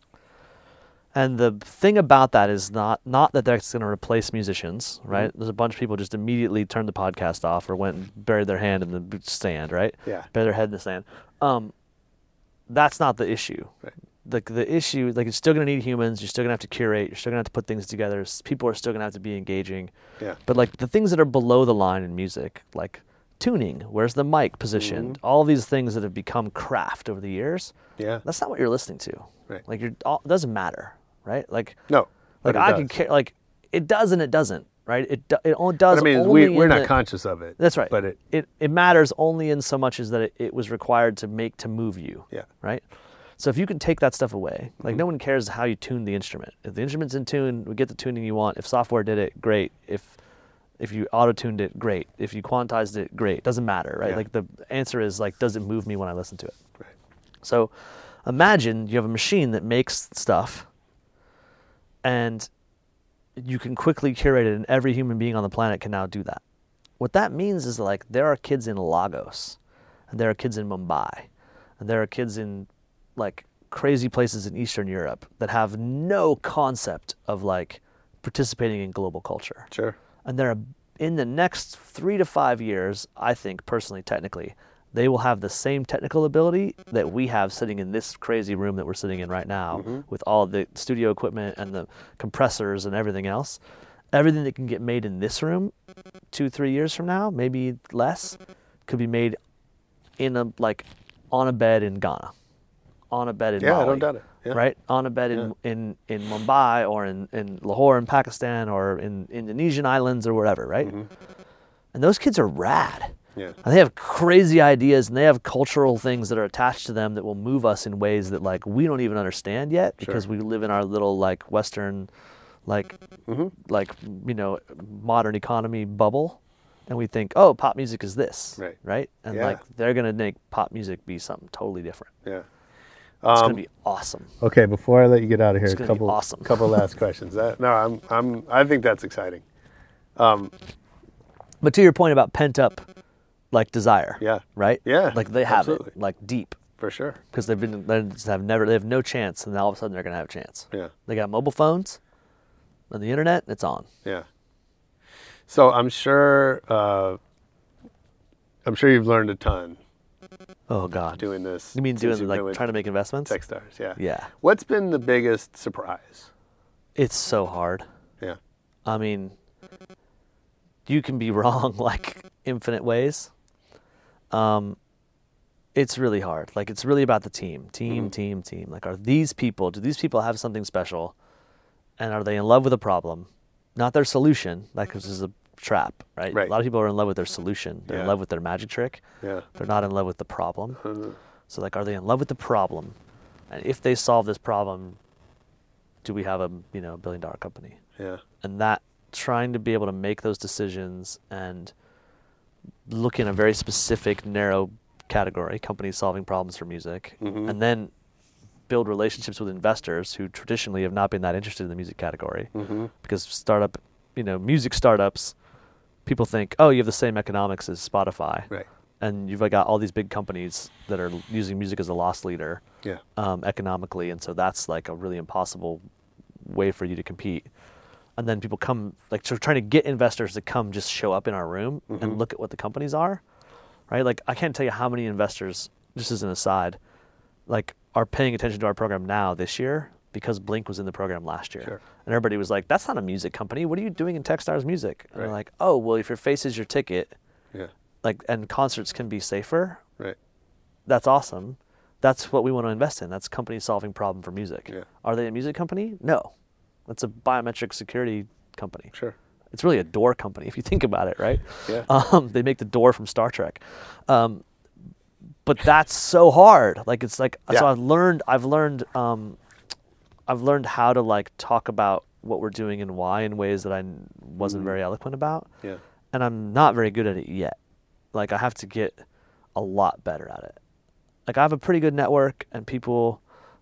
Speaker 2: And the thing about that is not not that that's going to replace musicians, right?
Speaker 10: Mm-hmm.
Speaker 2: There's a bunch of people just immediately turned the podcast off or went and buried their hand in the sand, right?
Speaker 10: Yeah.
Speaker 2: Buried their head in the sand. Um, that's not the issue.
Speaker 10: Right.
Speaker 2: The the issue, like, you're still going to need humans. You're still going to have to curate. You're still going to have to put things together. s- People are still going to have to be engaging.
Speaker 10: Yeah.
Speaker 2: But like the things that are below the line in music, like tuning, where's the mic positioned,
Speaker 10: Mm-hmm.
Speaker 2: all these things that have become craft over the years.
Speaker 10: Yeah.
Speaker 2: That's not what you're listening to.
Speaker 10: Right.
Speaker 2: Like you're, all, it doesn't matter, right? Like
Speaker 10: No.
Speaker 2: like
Speaker 10: but it
Speaker 2: I
Speaker 10: does.
Speaker 2: can care. Like it does and it doesn't, right? It do, it only does.
Speaker 10: What I mean is
Speaker 2: only
Speaker 10: we, we're
Speaker 2: in
Speaker 10: not
Speaker 2: the-
Speaker 10: conscious of it.
Speaker 2: That's right.
Speaker 10: But it,
Speaker 2: it it matters only in so much as that it, it was required to make to move you.
Speaker 10: Yeah.
Speaker 2: Right. So if you can take that stuff away, like
Speaker 10: Mm-hmm.
Speaker 2: no one cares how you tune the instrument. If the instrument's in tune, we get the tuning you want. If software did it, great. If if you auto-tuned it, great. If you quantized it, great. Doesn't matter, right?
Speaker 10: Yeah.
Speaker 2: Like the answer is like, does it move me when I listen to it?
Speaker 10: Right.
Speaker 2: So imagine you have a machine that makes stuff and you can quickly curate it and every human being on the planet can now do that. What that means is like there are kids in Lagos and there are kids in Mumbai and there are kids in like crazy places in Eastern Europe that have no concept of like participating in global culture.
Speaker 10: Sure.
Speaker 2: And they're in the next three to five years, I think personally, technically, they will have the same technical ability that we have sitting in this crazy room that we're sitting in right now
Speaker 10: Mm-hmm.
Speaker 2: with all the studio equipment and the compressors and everything else. Everything that can get made in this room two, three years from now, maybe less, could be made in a like on a bed in Ghana, on a bed in
Speaker 10: Yeah, I
Speaker 2: Mali,
Speaker 10: don't doubt it. Yeah.
Speaker 2: right? On a bed in, in, in Mumbai or in, in Lahore in Pakistan or in Indonesian islands or wherever, right?
Speaker 10: Mm-hmm.
Speaker 2: And those kids are rad.
Speaker 10: Yeah.
Speaker 2: And they have crazy ideas and they have cultural things that are attached to them that will move us in ways that like we don't even understand yet because
Speaker 10: Sure.
Speaker 2: we live in our little like Western, like,
Speaker 10: Mm-hmm.
Speaker 2: like, you know, modern economy bubble. And we think, oh, pop music is this,
Speaker 10: Right.
Speaker 2: right? And
Speaker 10: Yeah.
Speaker 2: like they're going to make pop music be something totally different.
Speaker 10: Yeah.
Speaker 2: It's
Speaker 10: Um,
Speaker 2: going to be awesome.
Speaker 10: Okay, before I let you get out of here,
Speaker 2: It's
Speaker 10: a
Speaker 2: gonna be
Speaker 10: couple
Speaker 2: awesome.
Speaker 10: couple last questions. That, no, I'm I'm I think that's exciting. Um,
Speaker 2: But to your point about pent up, like desire,
Speaker 10: Yeah.
Speaker 2: right?
Speaker 10: Yeah,
Speaker 2: like they have
Speaker 10: absolutely.
Speaker 2: it, like deep,
Speaker 10: for sure.
Speaker 2: because they've been they just have never they have no chance, and then all of a sudden they're gonna have a chance.
Speaker 10: Yeah.
Speaker 2: They got mobile phones, and the internet, it's on.
Speaker 10: Yeah. So I'm sure uh, I'm sure you've learned a ton
Speaker 2: Oh God.
Speaker 10: doing this.
Speaker 2: You mean
Speaker 10: since
Speaker 2: doing
Speaker 10: you've
Speaker 2: like
Speaker 10: been with
Speaker 2: trying to make investments?
Speaker 10: Techstars, yeah.
Speaker 2: Yeah.
Speaker 10: What's been the biggest surprise?
Speaker 2: It's so hard.
Speaker 10: Yeah.
Speaker 2: I mean, you can be wrong like infinite ways. Um, it's really hard. Like it's really about the team, team,
Speaker 10: Mm-hmm.
Speaker 2: team, team. Like, are these people? Do these people have something special? And are they in love with a problem? Not their solution. Like this is a trap, right?
Speaker 10: Right.
Speaker 2: A lot of people are in love with their solution. They're in
Speaker 10: Yeah.
Speaker 2: love with their magic trick.
Speaker 10: Yeah.
Speaker 2: They're not in love with the problem.
Speaker 10: Uh,
Speaker 2: So like, are they in love with the problem? And if they solve this problem, do we have a you know billion dollar company?
Speaker 10: yeah.
Speaker 2: And that trying to be able to make those decisions and look in a very specific, narrow category, companies solving problems for music,
Speaker 10: Mhm.
Speaker 2: and then build relationships with investors who traditionally have not been that interested in the music category.
Speaker 10: Mm-hmm.
Speaker 2: Because startup, you know, music startups, people think, oh, you have the same economics as Spotify.
Speaker 10: Right.
Speaker 2: And you've got all these big companies that are using music as a loss leader
Speaker 10: Yeah.
Speaker 2: um, economically. And so that's like a really impossible way for you to compete. And then people come, like, so trying to get investors to come just show up in our room
Speaker 10: Mhm.
Speaker 2: and look at what the companies are, right? Like, I can't tell you how many investors, just as an aside, like, are paying attention to our program now this year because Blink was in the program last year.
Speaker 10: Sure.
Speaker 2: And everybody was like, that's not a music company. What are you doing in Techstars Music? And they're
Speaker 10: Right.
Speaker 2: like, oh, well, if your face is your ticket,
Speaker 10: Yeah.
Speaker 2: like, and concerts can be safer,
Speaker 10: Right.
Speaker 2: that's awesome. That's what we want to invest in. That's companies solving problem for music.
Speaker 10: Yeah.
Speaker 2: Are they a music company? No. That's a biometric security company.
Speaker 10: Sure.
Speaker 2: It's really a door company if you think about it, right?
Speaker 10: Yeah.
Speaker 2: Um, they make the door from Star Trek. Um, but that's so hard. Like it's like
Speaker 10: Yeah.
Speaker 2: so I've learned I've learned um, I've learned how to like talk about what we're doing and why in ways that I n- wasn't
Speaker 10: Mhm.
Speaker 2: very eloquent about.
Speaker 10: Yeah.
Speaker 2: And I'm not very good at it yet. Like I have to get a lot better at it. Like I have a pretty good network and people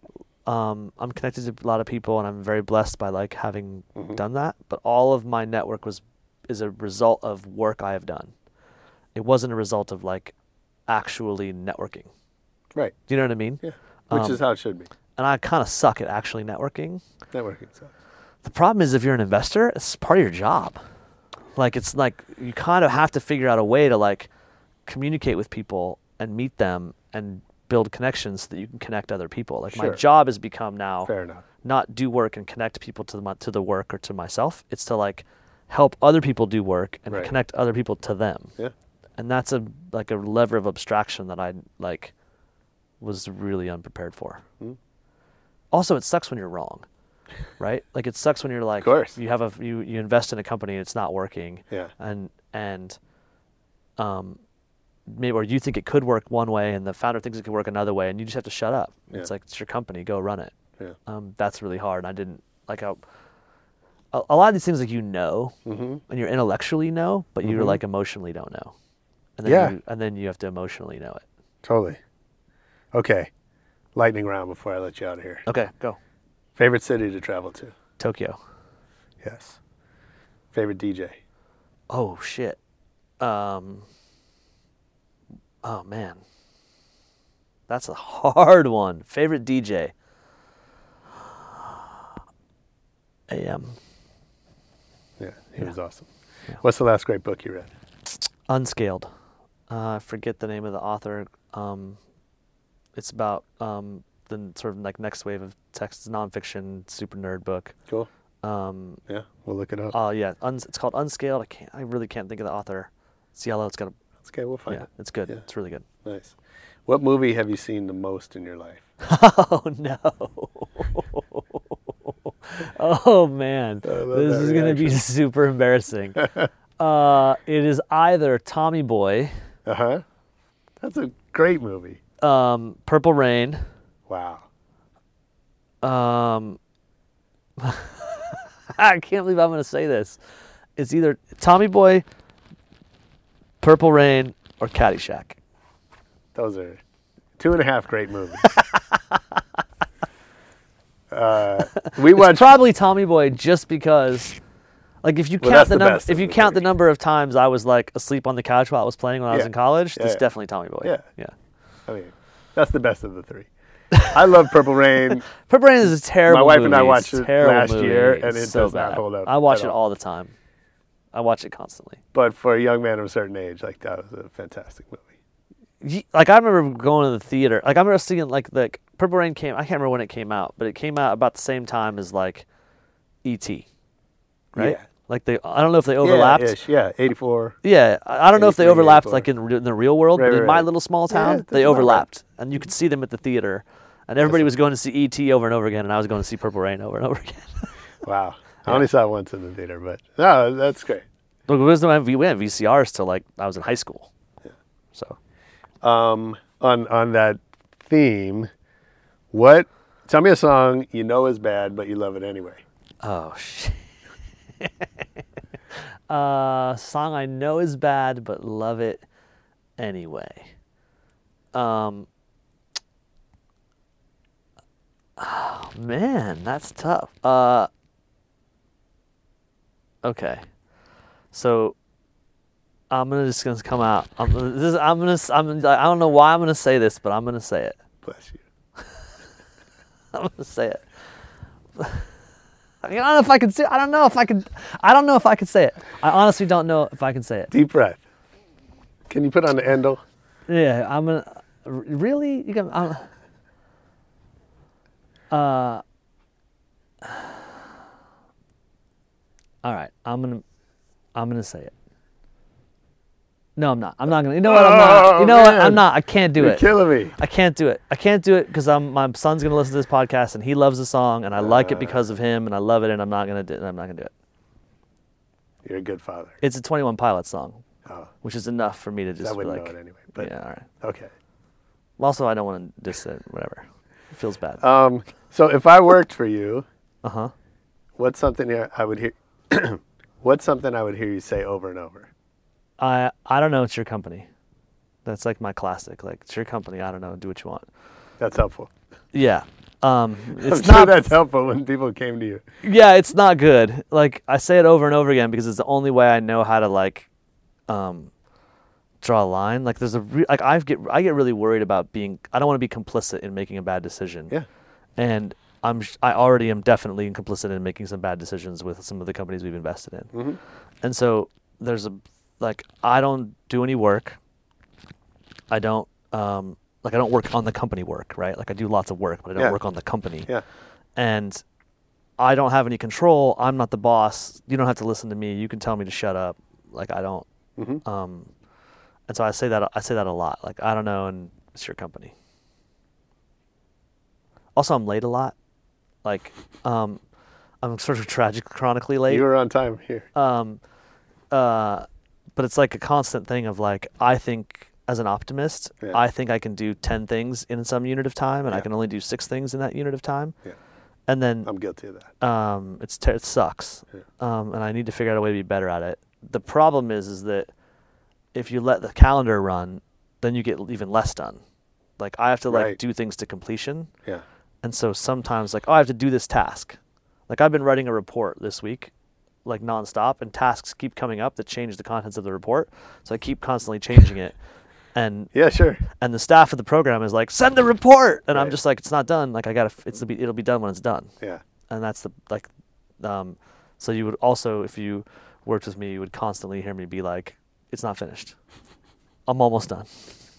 Speaker 2: um, I'm connected to a lot of people and I'm very blessed by like having
Speaker 10: Mhm.
Speaker 2: done that. But all of my network was is a result of work I have done. It wasn't a result of like actually networking.
Speaker 10: Right.
Speaker 2: Do you know what I mean?
Speaker 10: Yeah. Which
Speaker 2: Um,
Speaker 10: is how it should be.
Speaker 2: And I kind of suck at actually networking.
Speaker 10: Networking sucks.
Speaker 2: The problem is if you're an investor, it's part of your job. Like it's like you kind of have to figure out a way to like communicate with people and meet them and build connections so that you can connect other people. Like my
Speaker 10: Sure.
Speaker 2: job has become now
Speaker 10: Fair enough.
Speaker 2: not do work and connect people to the to the work or to myself. It's to like help other people do work and
Speaker 10: Right.
Speaker 2: connect other people to them.
Speaker 10: Yeah.
Speaker 2: And that's a like a lever of abstraction that I like was really unprepared for.
Speaker 10: Mm.
Speaker 2: Also, it sucks when you're wrong, right? Like it sucks when you're like,
Speaker 10: course.
Speaker 2: you have a you you invest in a company and it's not working,
Speaker 10: Yeah.
Speaker 2: and and um, maybe or you think it could work one way and the founder thinks it could work another way, and you just have to shut up.
Speaker 10: Yeah.
Speaker 2: It's like it's your company, go run it.
Speaker 10: Yeah.
Speaker 2: Um, that's really hard. And I didn't like I, a, a lot of these things like you know,
Speaker 10: Mm-hmm.
Speaker 2: and you're intellectually know, but you
Speaker 10: Mhm.
Speaker 2: like emotionally don't know. And then
Speaker 10: Yeah.
Speaker 2: you, and then you have to emotionally know it.
Speaker 10: Totally. Okay. Lightning round before I let you out of here.
Speaker 2: Okay, go.
Speaker 10: Favorite city to travel to?
Speaker 2: Tokyo.
Speaker 10: Yes. Favorite D J?
Speaker 2: Oh shit. Um. Oh man. That's a hard one. Favorite D J. A M.
Speaker 10: Yeah, he
Speaker 2: Yeah.
Speaker 10: was awesome.
Speaker 2: Yeah.
Speaker 10: What's the last great book you read?
Speaker 2: Unscaled. Uh, I forget the name of the author. Um, it's about um, the n- sort of like next wave of text, nonfiction, super nerd book.
Speaker 10: Cool.
Speaker 2: Um,
Speaker 10: Yeah, we'll look it up.
Speaker 2: oh yeah, uns- it's called Unscaled. I can't. I really can't think of the author. It's yellow. It's got a.
Speaker 10: It's okay, we'll find
Speaker 2: Yeah,
Speaker 10: it.
Speaker 2: it's good.
Speaker 10: Yeah.
Speaker 2: It's really good.
Speaker 10: Nice. What movie have you seen the most in your life?
Speaker 2: Oh no. Oh man,
Speaker 10: I love
Speaker 2: this
Speaker 10: that
Speaker 2: is gonna be
Speaker 10: reaction.
Speaker 2: super embarrassing. uh, it is either Tommy Boy,
Speaker 10: Uh huh. That's a great movie.
Speaker 2: um, Purple Rain.
Speaker 10: Wow.
Speaker 2: Um, I can't believe I'm gonna say this. It's either Tommy Boy, Purple Rain, or Caddyshack.
Speaker 10: Those are two and a half great movies. uh, we
Speaker 2: It's
Speaker 10: watched.
Speaker 2: probably Tommy Boy just because, like, if you
Speaker 10: Well,
Speaker 2: count
Speaker 10: that's
Speaker 2: the
Speaker 10: the
Speaker 2: number,
Speaker 10: best
Speaker 2: if
Speaker 10: of
Speaker 2: you
Speaker 10: the
Speaker 2: count the
Speaker 10: three.
Speaker 2: number of times I was like asleep on the couch while I was playing when I was
Speaker 10: Yeah.
Speaker 2: in college,
Speaker 10: Yeah,
Speaker 2: it's
Speaker 10: yeah.
Speaker 2: definitely Tommy Boy.
Speaker 10: Yeah.
Speaker 2: yeah.
Speaker 10: I mean, that's the best of the three. I love Purple Rain.
Speaker 2: Purple Rain is a terrible
Speaker 10: My wife
Speaker 2: movie.
Speaker 10: and I
Speaker 2: It's
Speaker 10: watched
Speaker 2: a
Speaker 10: it
Speaker 2: terrible
Speaker 10: last
Speaker 2: movie.
Speaker 10: year, and
Speaker 2: It's
Speaker 10: it
Speaker 2: so
Speaker 10: does not
Speaker 2: bad.
Speaker 10: hold up
Speaker 2: I watch
Speaker 10: at
Speaker 2: it
Speaker 10: all.
Speaker 2: all the time. I watch it constantly.
Speaker 10: But for a young man of a certain age, like that was a fantastic movie.
Speaker 2: Ye- Like I remember going to the theater. Like I remember seeing like the like, Purple Rain came. I can't remember when it came out, but it came out about the same time as like E T Right?
Speaker 10: Yeah.
Speaker 2: Like they, I don't know if they overlapped.
Speaker 10: Yeah, ish, yeah, eighty-four.
Speaker 2: Yeah, I I don't know if they
Speaker 10: eighty-three,
Speaker 2: overlapped
Speaker 10: eighty-four.
Speaker 2: like in, re- in the real world,
Speaker 10: Right,
Speaker 2: but in
Speaker 10: right,
Speaker 2: my
Speaker 10: right.
Speaker 2: little small
Speaker 10: Yeah,
Speaker 2: town,
Speaker 10: that's
Speaker 2: they
Speaker 10: about right.
Speaker 2: overlapped, and you could see them at the theater, and everybody was going to see E T over and over again, and I was going to see Purple Rain over and over again.
Speaker 10: Wow. I only saw it once in the theater, but no, that's great.
Speaker 2: Look, we wasn't we went V C Rs till like I was in high school. Yeah. So,
Speaker 10: Um, on on that theme, what? Tell me a song you know is bad, but you love it anyway.
Speaker 2: oh shit. uh, song I know is bad, but love it anyway. Um. Oh man, that's tough. Uh. Okay, so I'm gonna just gonna come out. I'm gonna, this, I'm gonna. I'm. I don't know why I'm gonna say this, but I'm gonna say it.
Speaker 10: Bless you.
Speaker 2: I'm gonna say it. I don't know if I can say. I don't know if I can. I don't know if I can say it. I honestly don't know if I can say it.
Speaker 10: Deep breath. Can you put on the Endel?
Speaker 2: Yeah, I'm gonna. r- Really, you can. I'm, uh. All right, I'm gonna. I'm gonna say it. No, I'm not. I'm not gonna. You know what? I'm not. You know what? I'm not. I can't do
Speaker 10: You're
Speaker 2: it.
Speaker 10: killing me.
Speaker 2: I can't do it. I can't do it because I'm. My son's gonna listen to this podcast and he loves the song and I like it because of him and I love it and I'm not gonna do. I'm not gonna do it.
Speaker 10: You're a good father.
Speaker 2: It's a twenty-one Pilots song,
Speaker 10: Oh,
Speaker 2: which is enough for me to just
Speaker 10: I
Speaker 2: be
Speaker 10: wouldn't
Speaker 2: like,
Speaker 10: know it anyway. But
Speaker 2: yeah, all right.
Speaker 10: okay.
Speaker 2: Also, I don't want to diss it. Whatever. It feels bad.
Speaker 10: Um, so if I worked for you,
Speaker 2: Uh huh.
Speaker 10: what's something I I would hear? What's something I would hear you say over and over?
Speaker 2: I I don't know. It's your company. That's like my classic. Like it's your company. I don't know. Do what you want.
Speaker 10: That's helpful.
Speaker 2: Yeah. Um. It's
Speaker 10: I'm sure
Speaker 2: not.
Speaker 10: that's helpful when people came to you.
Speaker 2: Yeah, it's not good. Like I say it over and over again because it's the only way I know how to like, um, draw a line. Like there's a re- like I get I get really worried about being. I don't want to be complicit in making a bad decision.
Speaker 10: Yeah.
Speaker 2: And I'm sh- I already am definitely complicit in making some bad decisions with some of the companies we've invested in.
Speaker 10: Mm-hmm.
Speaker 2: And so there's a like I don't do any work. I don't um like I don't work on the company work, right? Like I do lots of work, but I don't
Speaker 10: Yeah.
Speaker 2: work on the company.
Speaker 10: Yeah.
Speaker 2: And I don't have any control. I'm not the boss. You don't have to listen to me. You can tell me to shut up. Like I don't.
Speaker 10: Mm-hmm.
Speaker 2: Um, and so I say that I say that a lot. Like I don't know, and it's your company. Also, I'm late a lot. Like, um, I'm sort of tragic, chronically late.
Speaker 10: You were on time here.
Speaker 2: Um, uh, but it's like a constant thing of like, I think as an optimist,
Speaker 10: Yeah.
Speaker 2: I think I can do ten things in some unit of time, and I
Speaker 10: Yeah.
Speaker 2: can only do six things in that unit of time.
Speaker 10: Yeah.
Speaker 2: And then
Speaker 10: I'm guilty of that.
Speaker 2: um, it's ter- it sucks,
Speaker 10: Yeah.
Speaker 2: um, and I need to figure out a way to be better at it. The problem is, is that if you let the calendar run, then you get even less done. Like I have to like
Speaker 10: Right.
Speaker 2: do things to completion.
Speaker 10: Yeah.
Speaker 2: And so sometimes, like, oh, I have to do this task. Like, I've been writing a report this week, like, nonstop, and tasks keep coming up that change the contents of the report. So I keep constantly changing it. And
Speaker 10: Yeah, sure.
Speaker 2: and the staff of the program is like, send the report. And I'm
Speaker 10: Right.
Speaker 2: just like, it's not done. Like, I gotta, it's be, it'll be done when it's done.
Speaker 10: Yeah.
Speaker 2: And that's the like, um, so you would also, if you worked with me, you would constantly hear me be like, it's not finished. I'm almost done.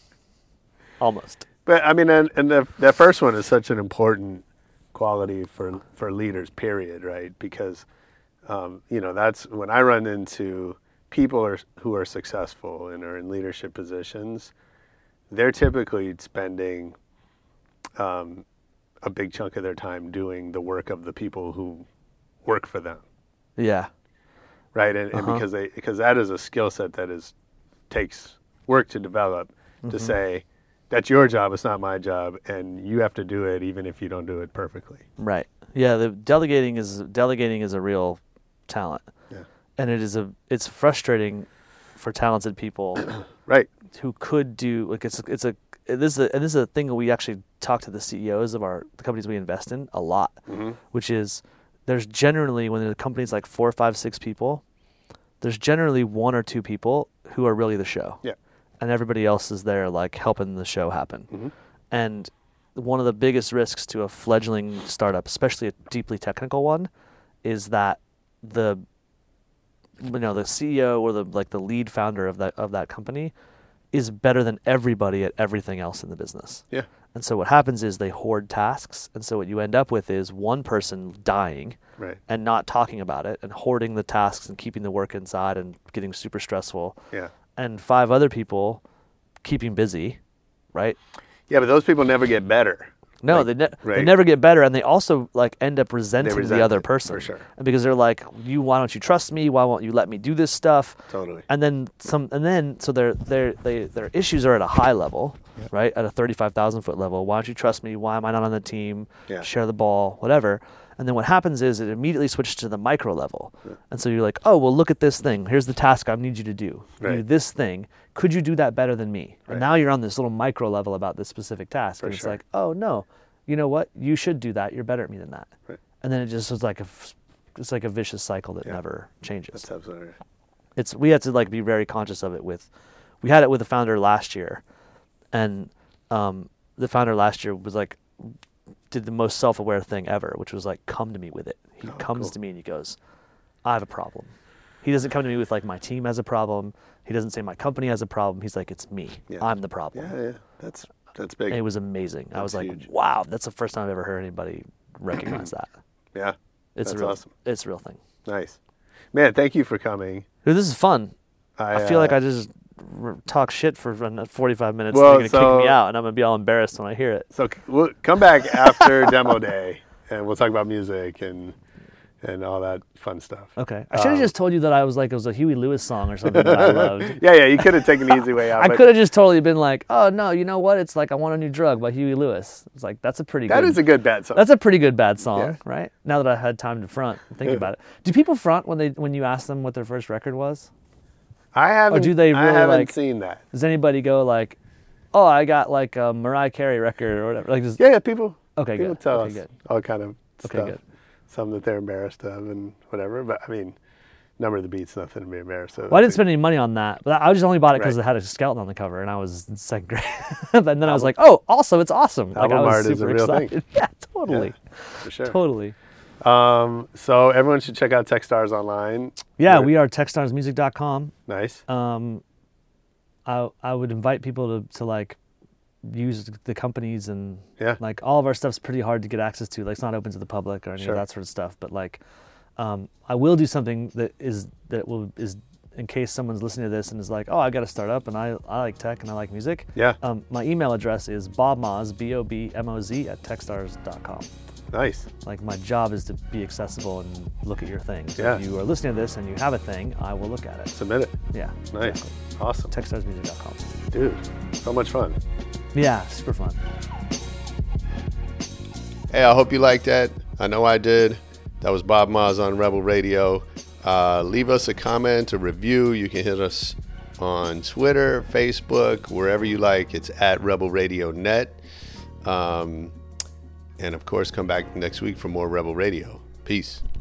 Speaker 2: Almost.
Speaker 10: But I mean, and, and the, that first one is such an important quality for for leaders, period, right? Because, um, you know, that's when I run into people are, who are successful and are in leadership positions, they're typically spending um, a big chunk of their time doing the work of the people who work for them,
Speaker 2: Yeah.
Speaker 10: right? And, and
Speaker 2: Uh-huh.
Speaker 10: because they because that is a skill set that is takes work to develop, to
Speaker 2: Mhm.
Speaker 10: say, that's your job, it's not my job, and you have to do it even if you don't do it perfectly.
Speaker 2: Right. Yeah, the delegating is delegating is a real talent.
Speaker 10: Yeah.
Speaker 2: And it is a it's frustrating for talented people
Speaker 10: Right.
Speaker 2: who could do like it's it's a this is a, and this is a thing that we actually talk to the C E Os of our the companies we invest in a lot,
Speaker 10: Mhm.
Speaker 2: which is there's generally when the company's like four, five, six people, there's generally one or two people who are really the show.
Speaker 10: Yeah.
Speaker 2: And everybody else is there like helping the show happen.
Speaker 10: Mhm.
Speaker 2: And one of the biggest risks to a fledgling startup, especially a deeply technical one, is that the you know the C E O or the like the lead founder of that of that company is better than everybody at everything else in the business.
Speaker 10: Yeah.
Speaker 2: And so what happens is they hoard tasks. And so what you end up with is one person dying
Speaker 10: right.
Speaker 2: and not talking about it and hoarding the tasks and keeping the work inside and getting super stressful.
Speaker 10: Yeah.
Speaker 2: And five other people keeping busy, right?
Speaker 10: Yeah, but those people never get better.
Speaker 2: No,
Speaker 10: like,
Speaker 2: they, ne-
Speaker 10: right?
Speaker 2: they never get better, and they also like end up resenting
Speaker 10: resent
Speaker 2: the other
Speaker 10: it,
Speaker 2: person.
Speaker 10: for sure.
Speaker 2: And because they're like, "You, why don't you trust me? Why won't you let me do this stuff?"
Speaker 10: Totally.
Speaker 2: And then some, and then so their their they their issues are at a high level, yep. right? At a thirty-five thousand foot level. Why don't you trust me? Why am I not on the team?
Speaker 10: Yeah.
Speaker 2: Share the ball, whatever. And then what happens is it immediately switches to the micro level.
Speaker 10: Yeah.
Speaker 2: And so you're like, "Oh, well, look at this thing. Here's the task I need you to do.
Speaker 10: Right.
Speaker 2: Do this thing. Could you do that better than me?"
Speaker 10: Right.
Speaker 2: And now you're on this little micro level about this specific task,
Speaker 10: For
Speaker 2: and it's
Speaker 10: sure.
Speaker 2: like, "Oh no. You know what? You should do that. You're better at me than that."
Speaker 10: Right.
Speaker 2: And then it just was like a, it's like a vicious cycle that
Speaker 10: Yeah.
Speaker 2: never changes.
Speaker 10: That's absolutely right.
Speaker 2: It's we had to like be very conscious of it. With, we had it with the founder last year, and um, the founder last year was like, did the most self-aware thing ever, which was like, come to me with it. He
Speaker 10: Oh,
Speaker 2: comes
Speaker 10: cool.
Speaker 2: to me and he goes, I have a problem. He doesn't come to me with like my team has a problem. He doesn't say my company has a problem. He's like, it's me.
Speaker 10: Yeah.
Speaker 2: I'm the problem.
Speaker 10: Yeah, yeah. That's that's big.
Speaker 2: And it was amazing. I
Speaker 10: That's
Speaker 2: was like,
Speaker 10: huge.
Speaker 2: wow, that's the first time I've ever heard anybody recognize that.
Speaker 10: Yeah.
Speaker 2: It's
Speaker 10: That's
Speaker 2: a real,
Speaker 10: awesome.
Speaker 2: It's a real thing.
Speaker 10: Nice. Man, thank you for coming.
Speaker 2: Dude, this is fun.
Speaker 10: I,
Speaker 2: I feel like
Speaker 10: uh,
Speaker 2: I just r- talk shit for forty-five minutes.
Speaker 10: Well,
Speaker 2: and they're gonna
Speaker 10: so-
Speaker 2: kick me out, and I'm gonna be all embarrassed when I hear it.
Speaker 10: So c- we'll come back after demo day, and we'll talk about music and and all that fun stuff.
Speaker 2: Okay. I should have
Speaker 10: Um,
Speaker 2: just told you that I was like it was a Huey Lewis song or something that I loved.
Speaker 10: Yeah, yeah. You could have taken the easy way out.
Speaker 2: I
Speaker 10: but
Speaker 2: could have just totally been like, oh no, you know what? It's like I Want a New Drug by Huey Lewis. It's like that's a pretty
Speaker 10: That
Speaker 2: good.
Speaker 10: is a good bad song.
Speaker 2: That's a pretty good bad song,
Speaker 10: Yeah.
Speaker 2: right? Now that I had time to front and think about it. Do people front when they when you ask them what their first record was?
Speaker 10: I haven't.
Speaker 2: Or do they
Speaker 10: I
Speaker 2: really,
Speaker 10: haven't
Speaker 2: like-
Speaker 10: seen that.
Speaker 2: Does anybody go like, oh, I got like a Mariah Carey record or whatever? Like just,
Speaker 10: Yeah, yeah. People.
Speaker 2: Okay,
Speaker 10: people
Speaker 2: good.
Speaker 10: tell
Speaker 2: Okay,
Speaker 10: us
Speaker 2: good.
Speaker 10: all kind of
Speaker 2: Okay,
Speaker 10: stuff.
Speaker 2: good.
Speaker 10: Some that they're embarrassed of and whatever. But I mean, Number of the Beat's nothing to be embarrassed of.
Speaker 2: Well, I didn't spend any money on that, but I just only bought it because
Speaker 10: Right.
Speaker 2: it had a skeleton on the cover, and I was in second grade. And then I was like, "Oh, also, it's awesome!" Like I
Speaker 10: Album
Speaker 2: was
Speaker 10: art
Speaker 2: super
Speaker 10: is a real thing.
Speaker 2: excited. Yeah, totally,
Speaker 10: Yeah, for sure.
Speaker 2: totally.
Speaker 10: Um, so everyone should check out Techstars online.
Speaker 2: Yeah,
Speaker 10: You're-
Speaker 2: we are techstars music dot com.
Speaker 10: Nice.
Speaker 2: Um, I I would invite people to to like use the companies and
Speaker 10: Yeah.
Speaker 2: like all of our stuff's pretty hard to get access to. Like it's not open to the public or any
Speaker 10: Sure.
Speaker 2: of that sort of stuff. But like, um, I will do something that is that will is in case someone's listening to this and is like, oh, I got to start up and I I like tech and I like music.
Speaker 10: Yeah.
Speaker 2: Um, my email address is bobmoz b o b m o z at techstars dot com.
Speaker 10: Nice.
Speaker 2: Like my job is to be accessible and look at your things.
Speaker 10: Yeah.
Speaker 2: If you are listening to this and you have a thing, I will look at it.
Speaker 10: Submit it.
Speaker 2: Yeah.
Speaker 10: Nice.
Speaker 2: Exactly.
Speaker 10: Awesome.
Speaker 2: techstars music dot com.
Speaker 10: Dude, so much fun.
Speaker 2: Yeah, super fun.
Speaker 1: Hey, I hope you liked that. I know I did. That was Bob Moz on Rebel Radio. Uh, leave us a comment, a review. You can hit us on Twitter, Facebook, wherever you like. It's at Rebel Radio Net. Um, and of course, come back next week for more Rebel Radio. Peace.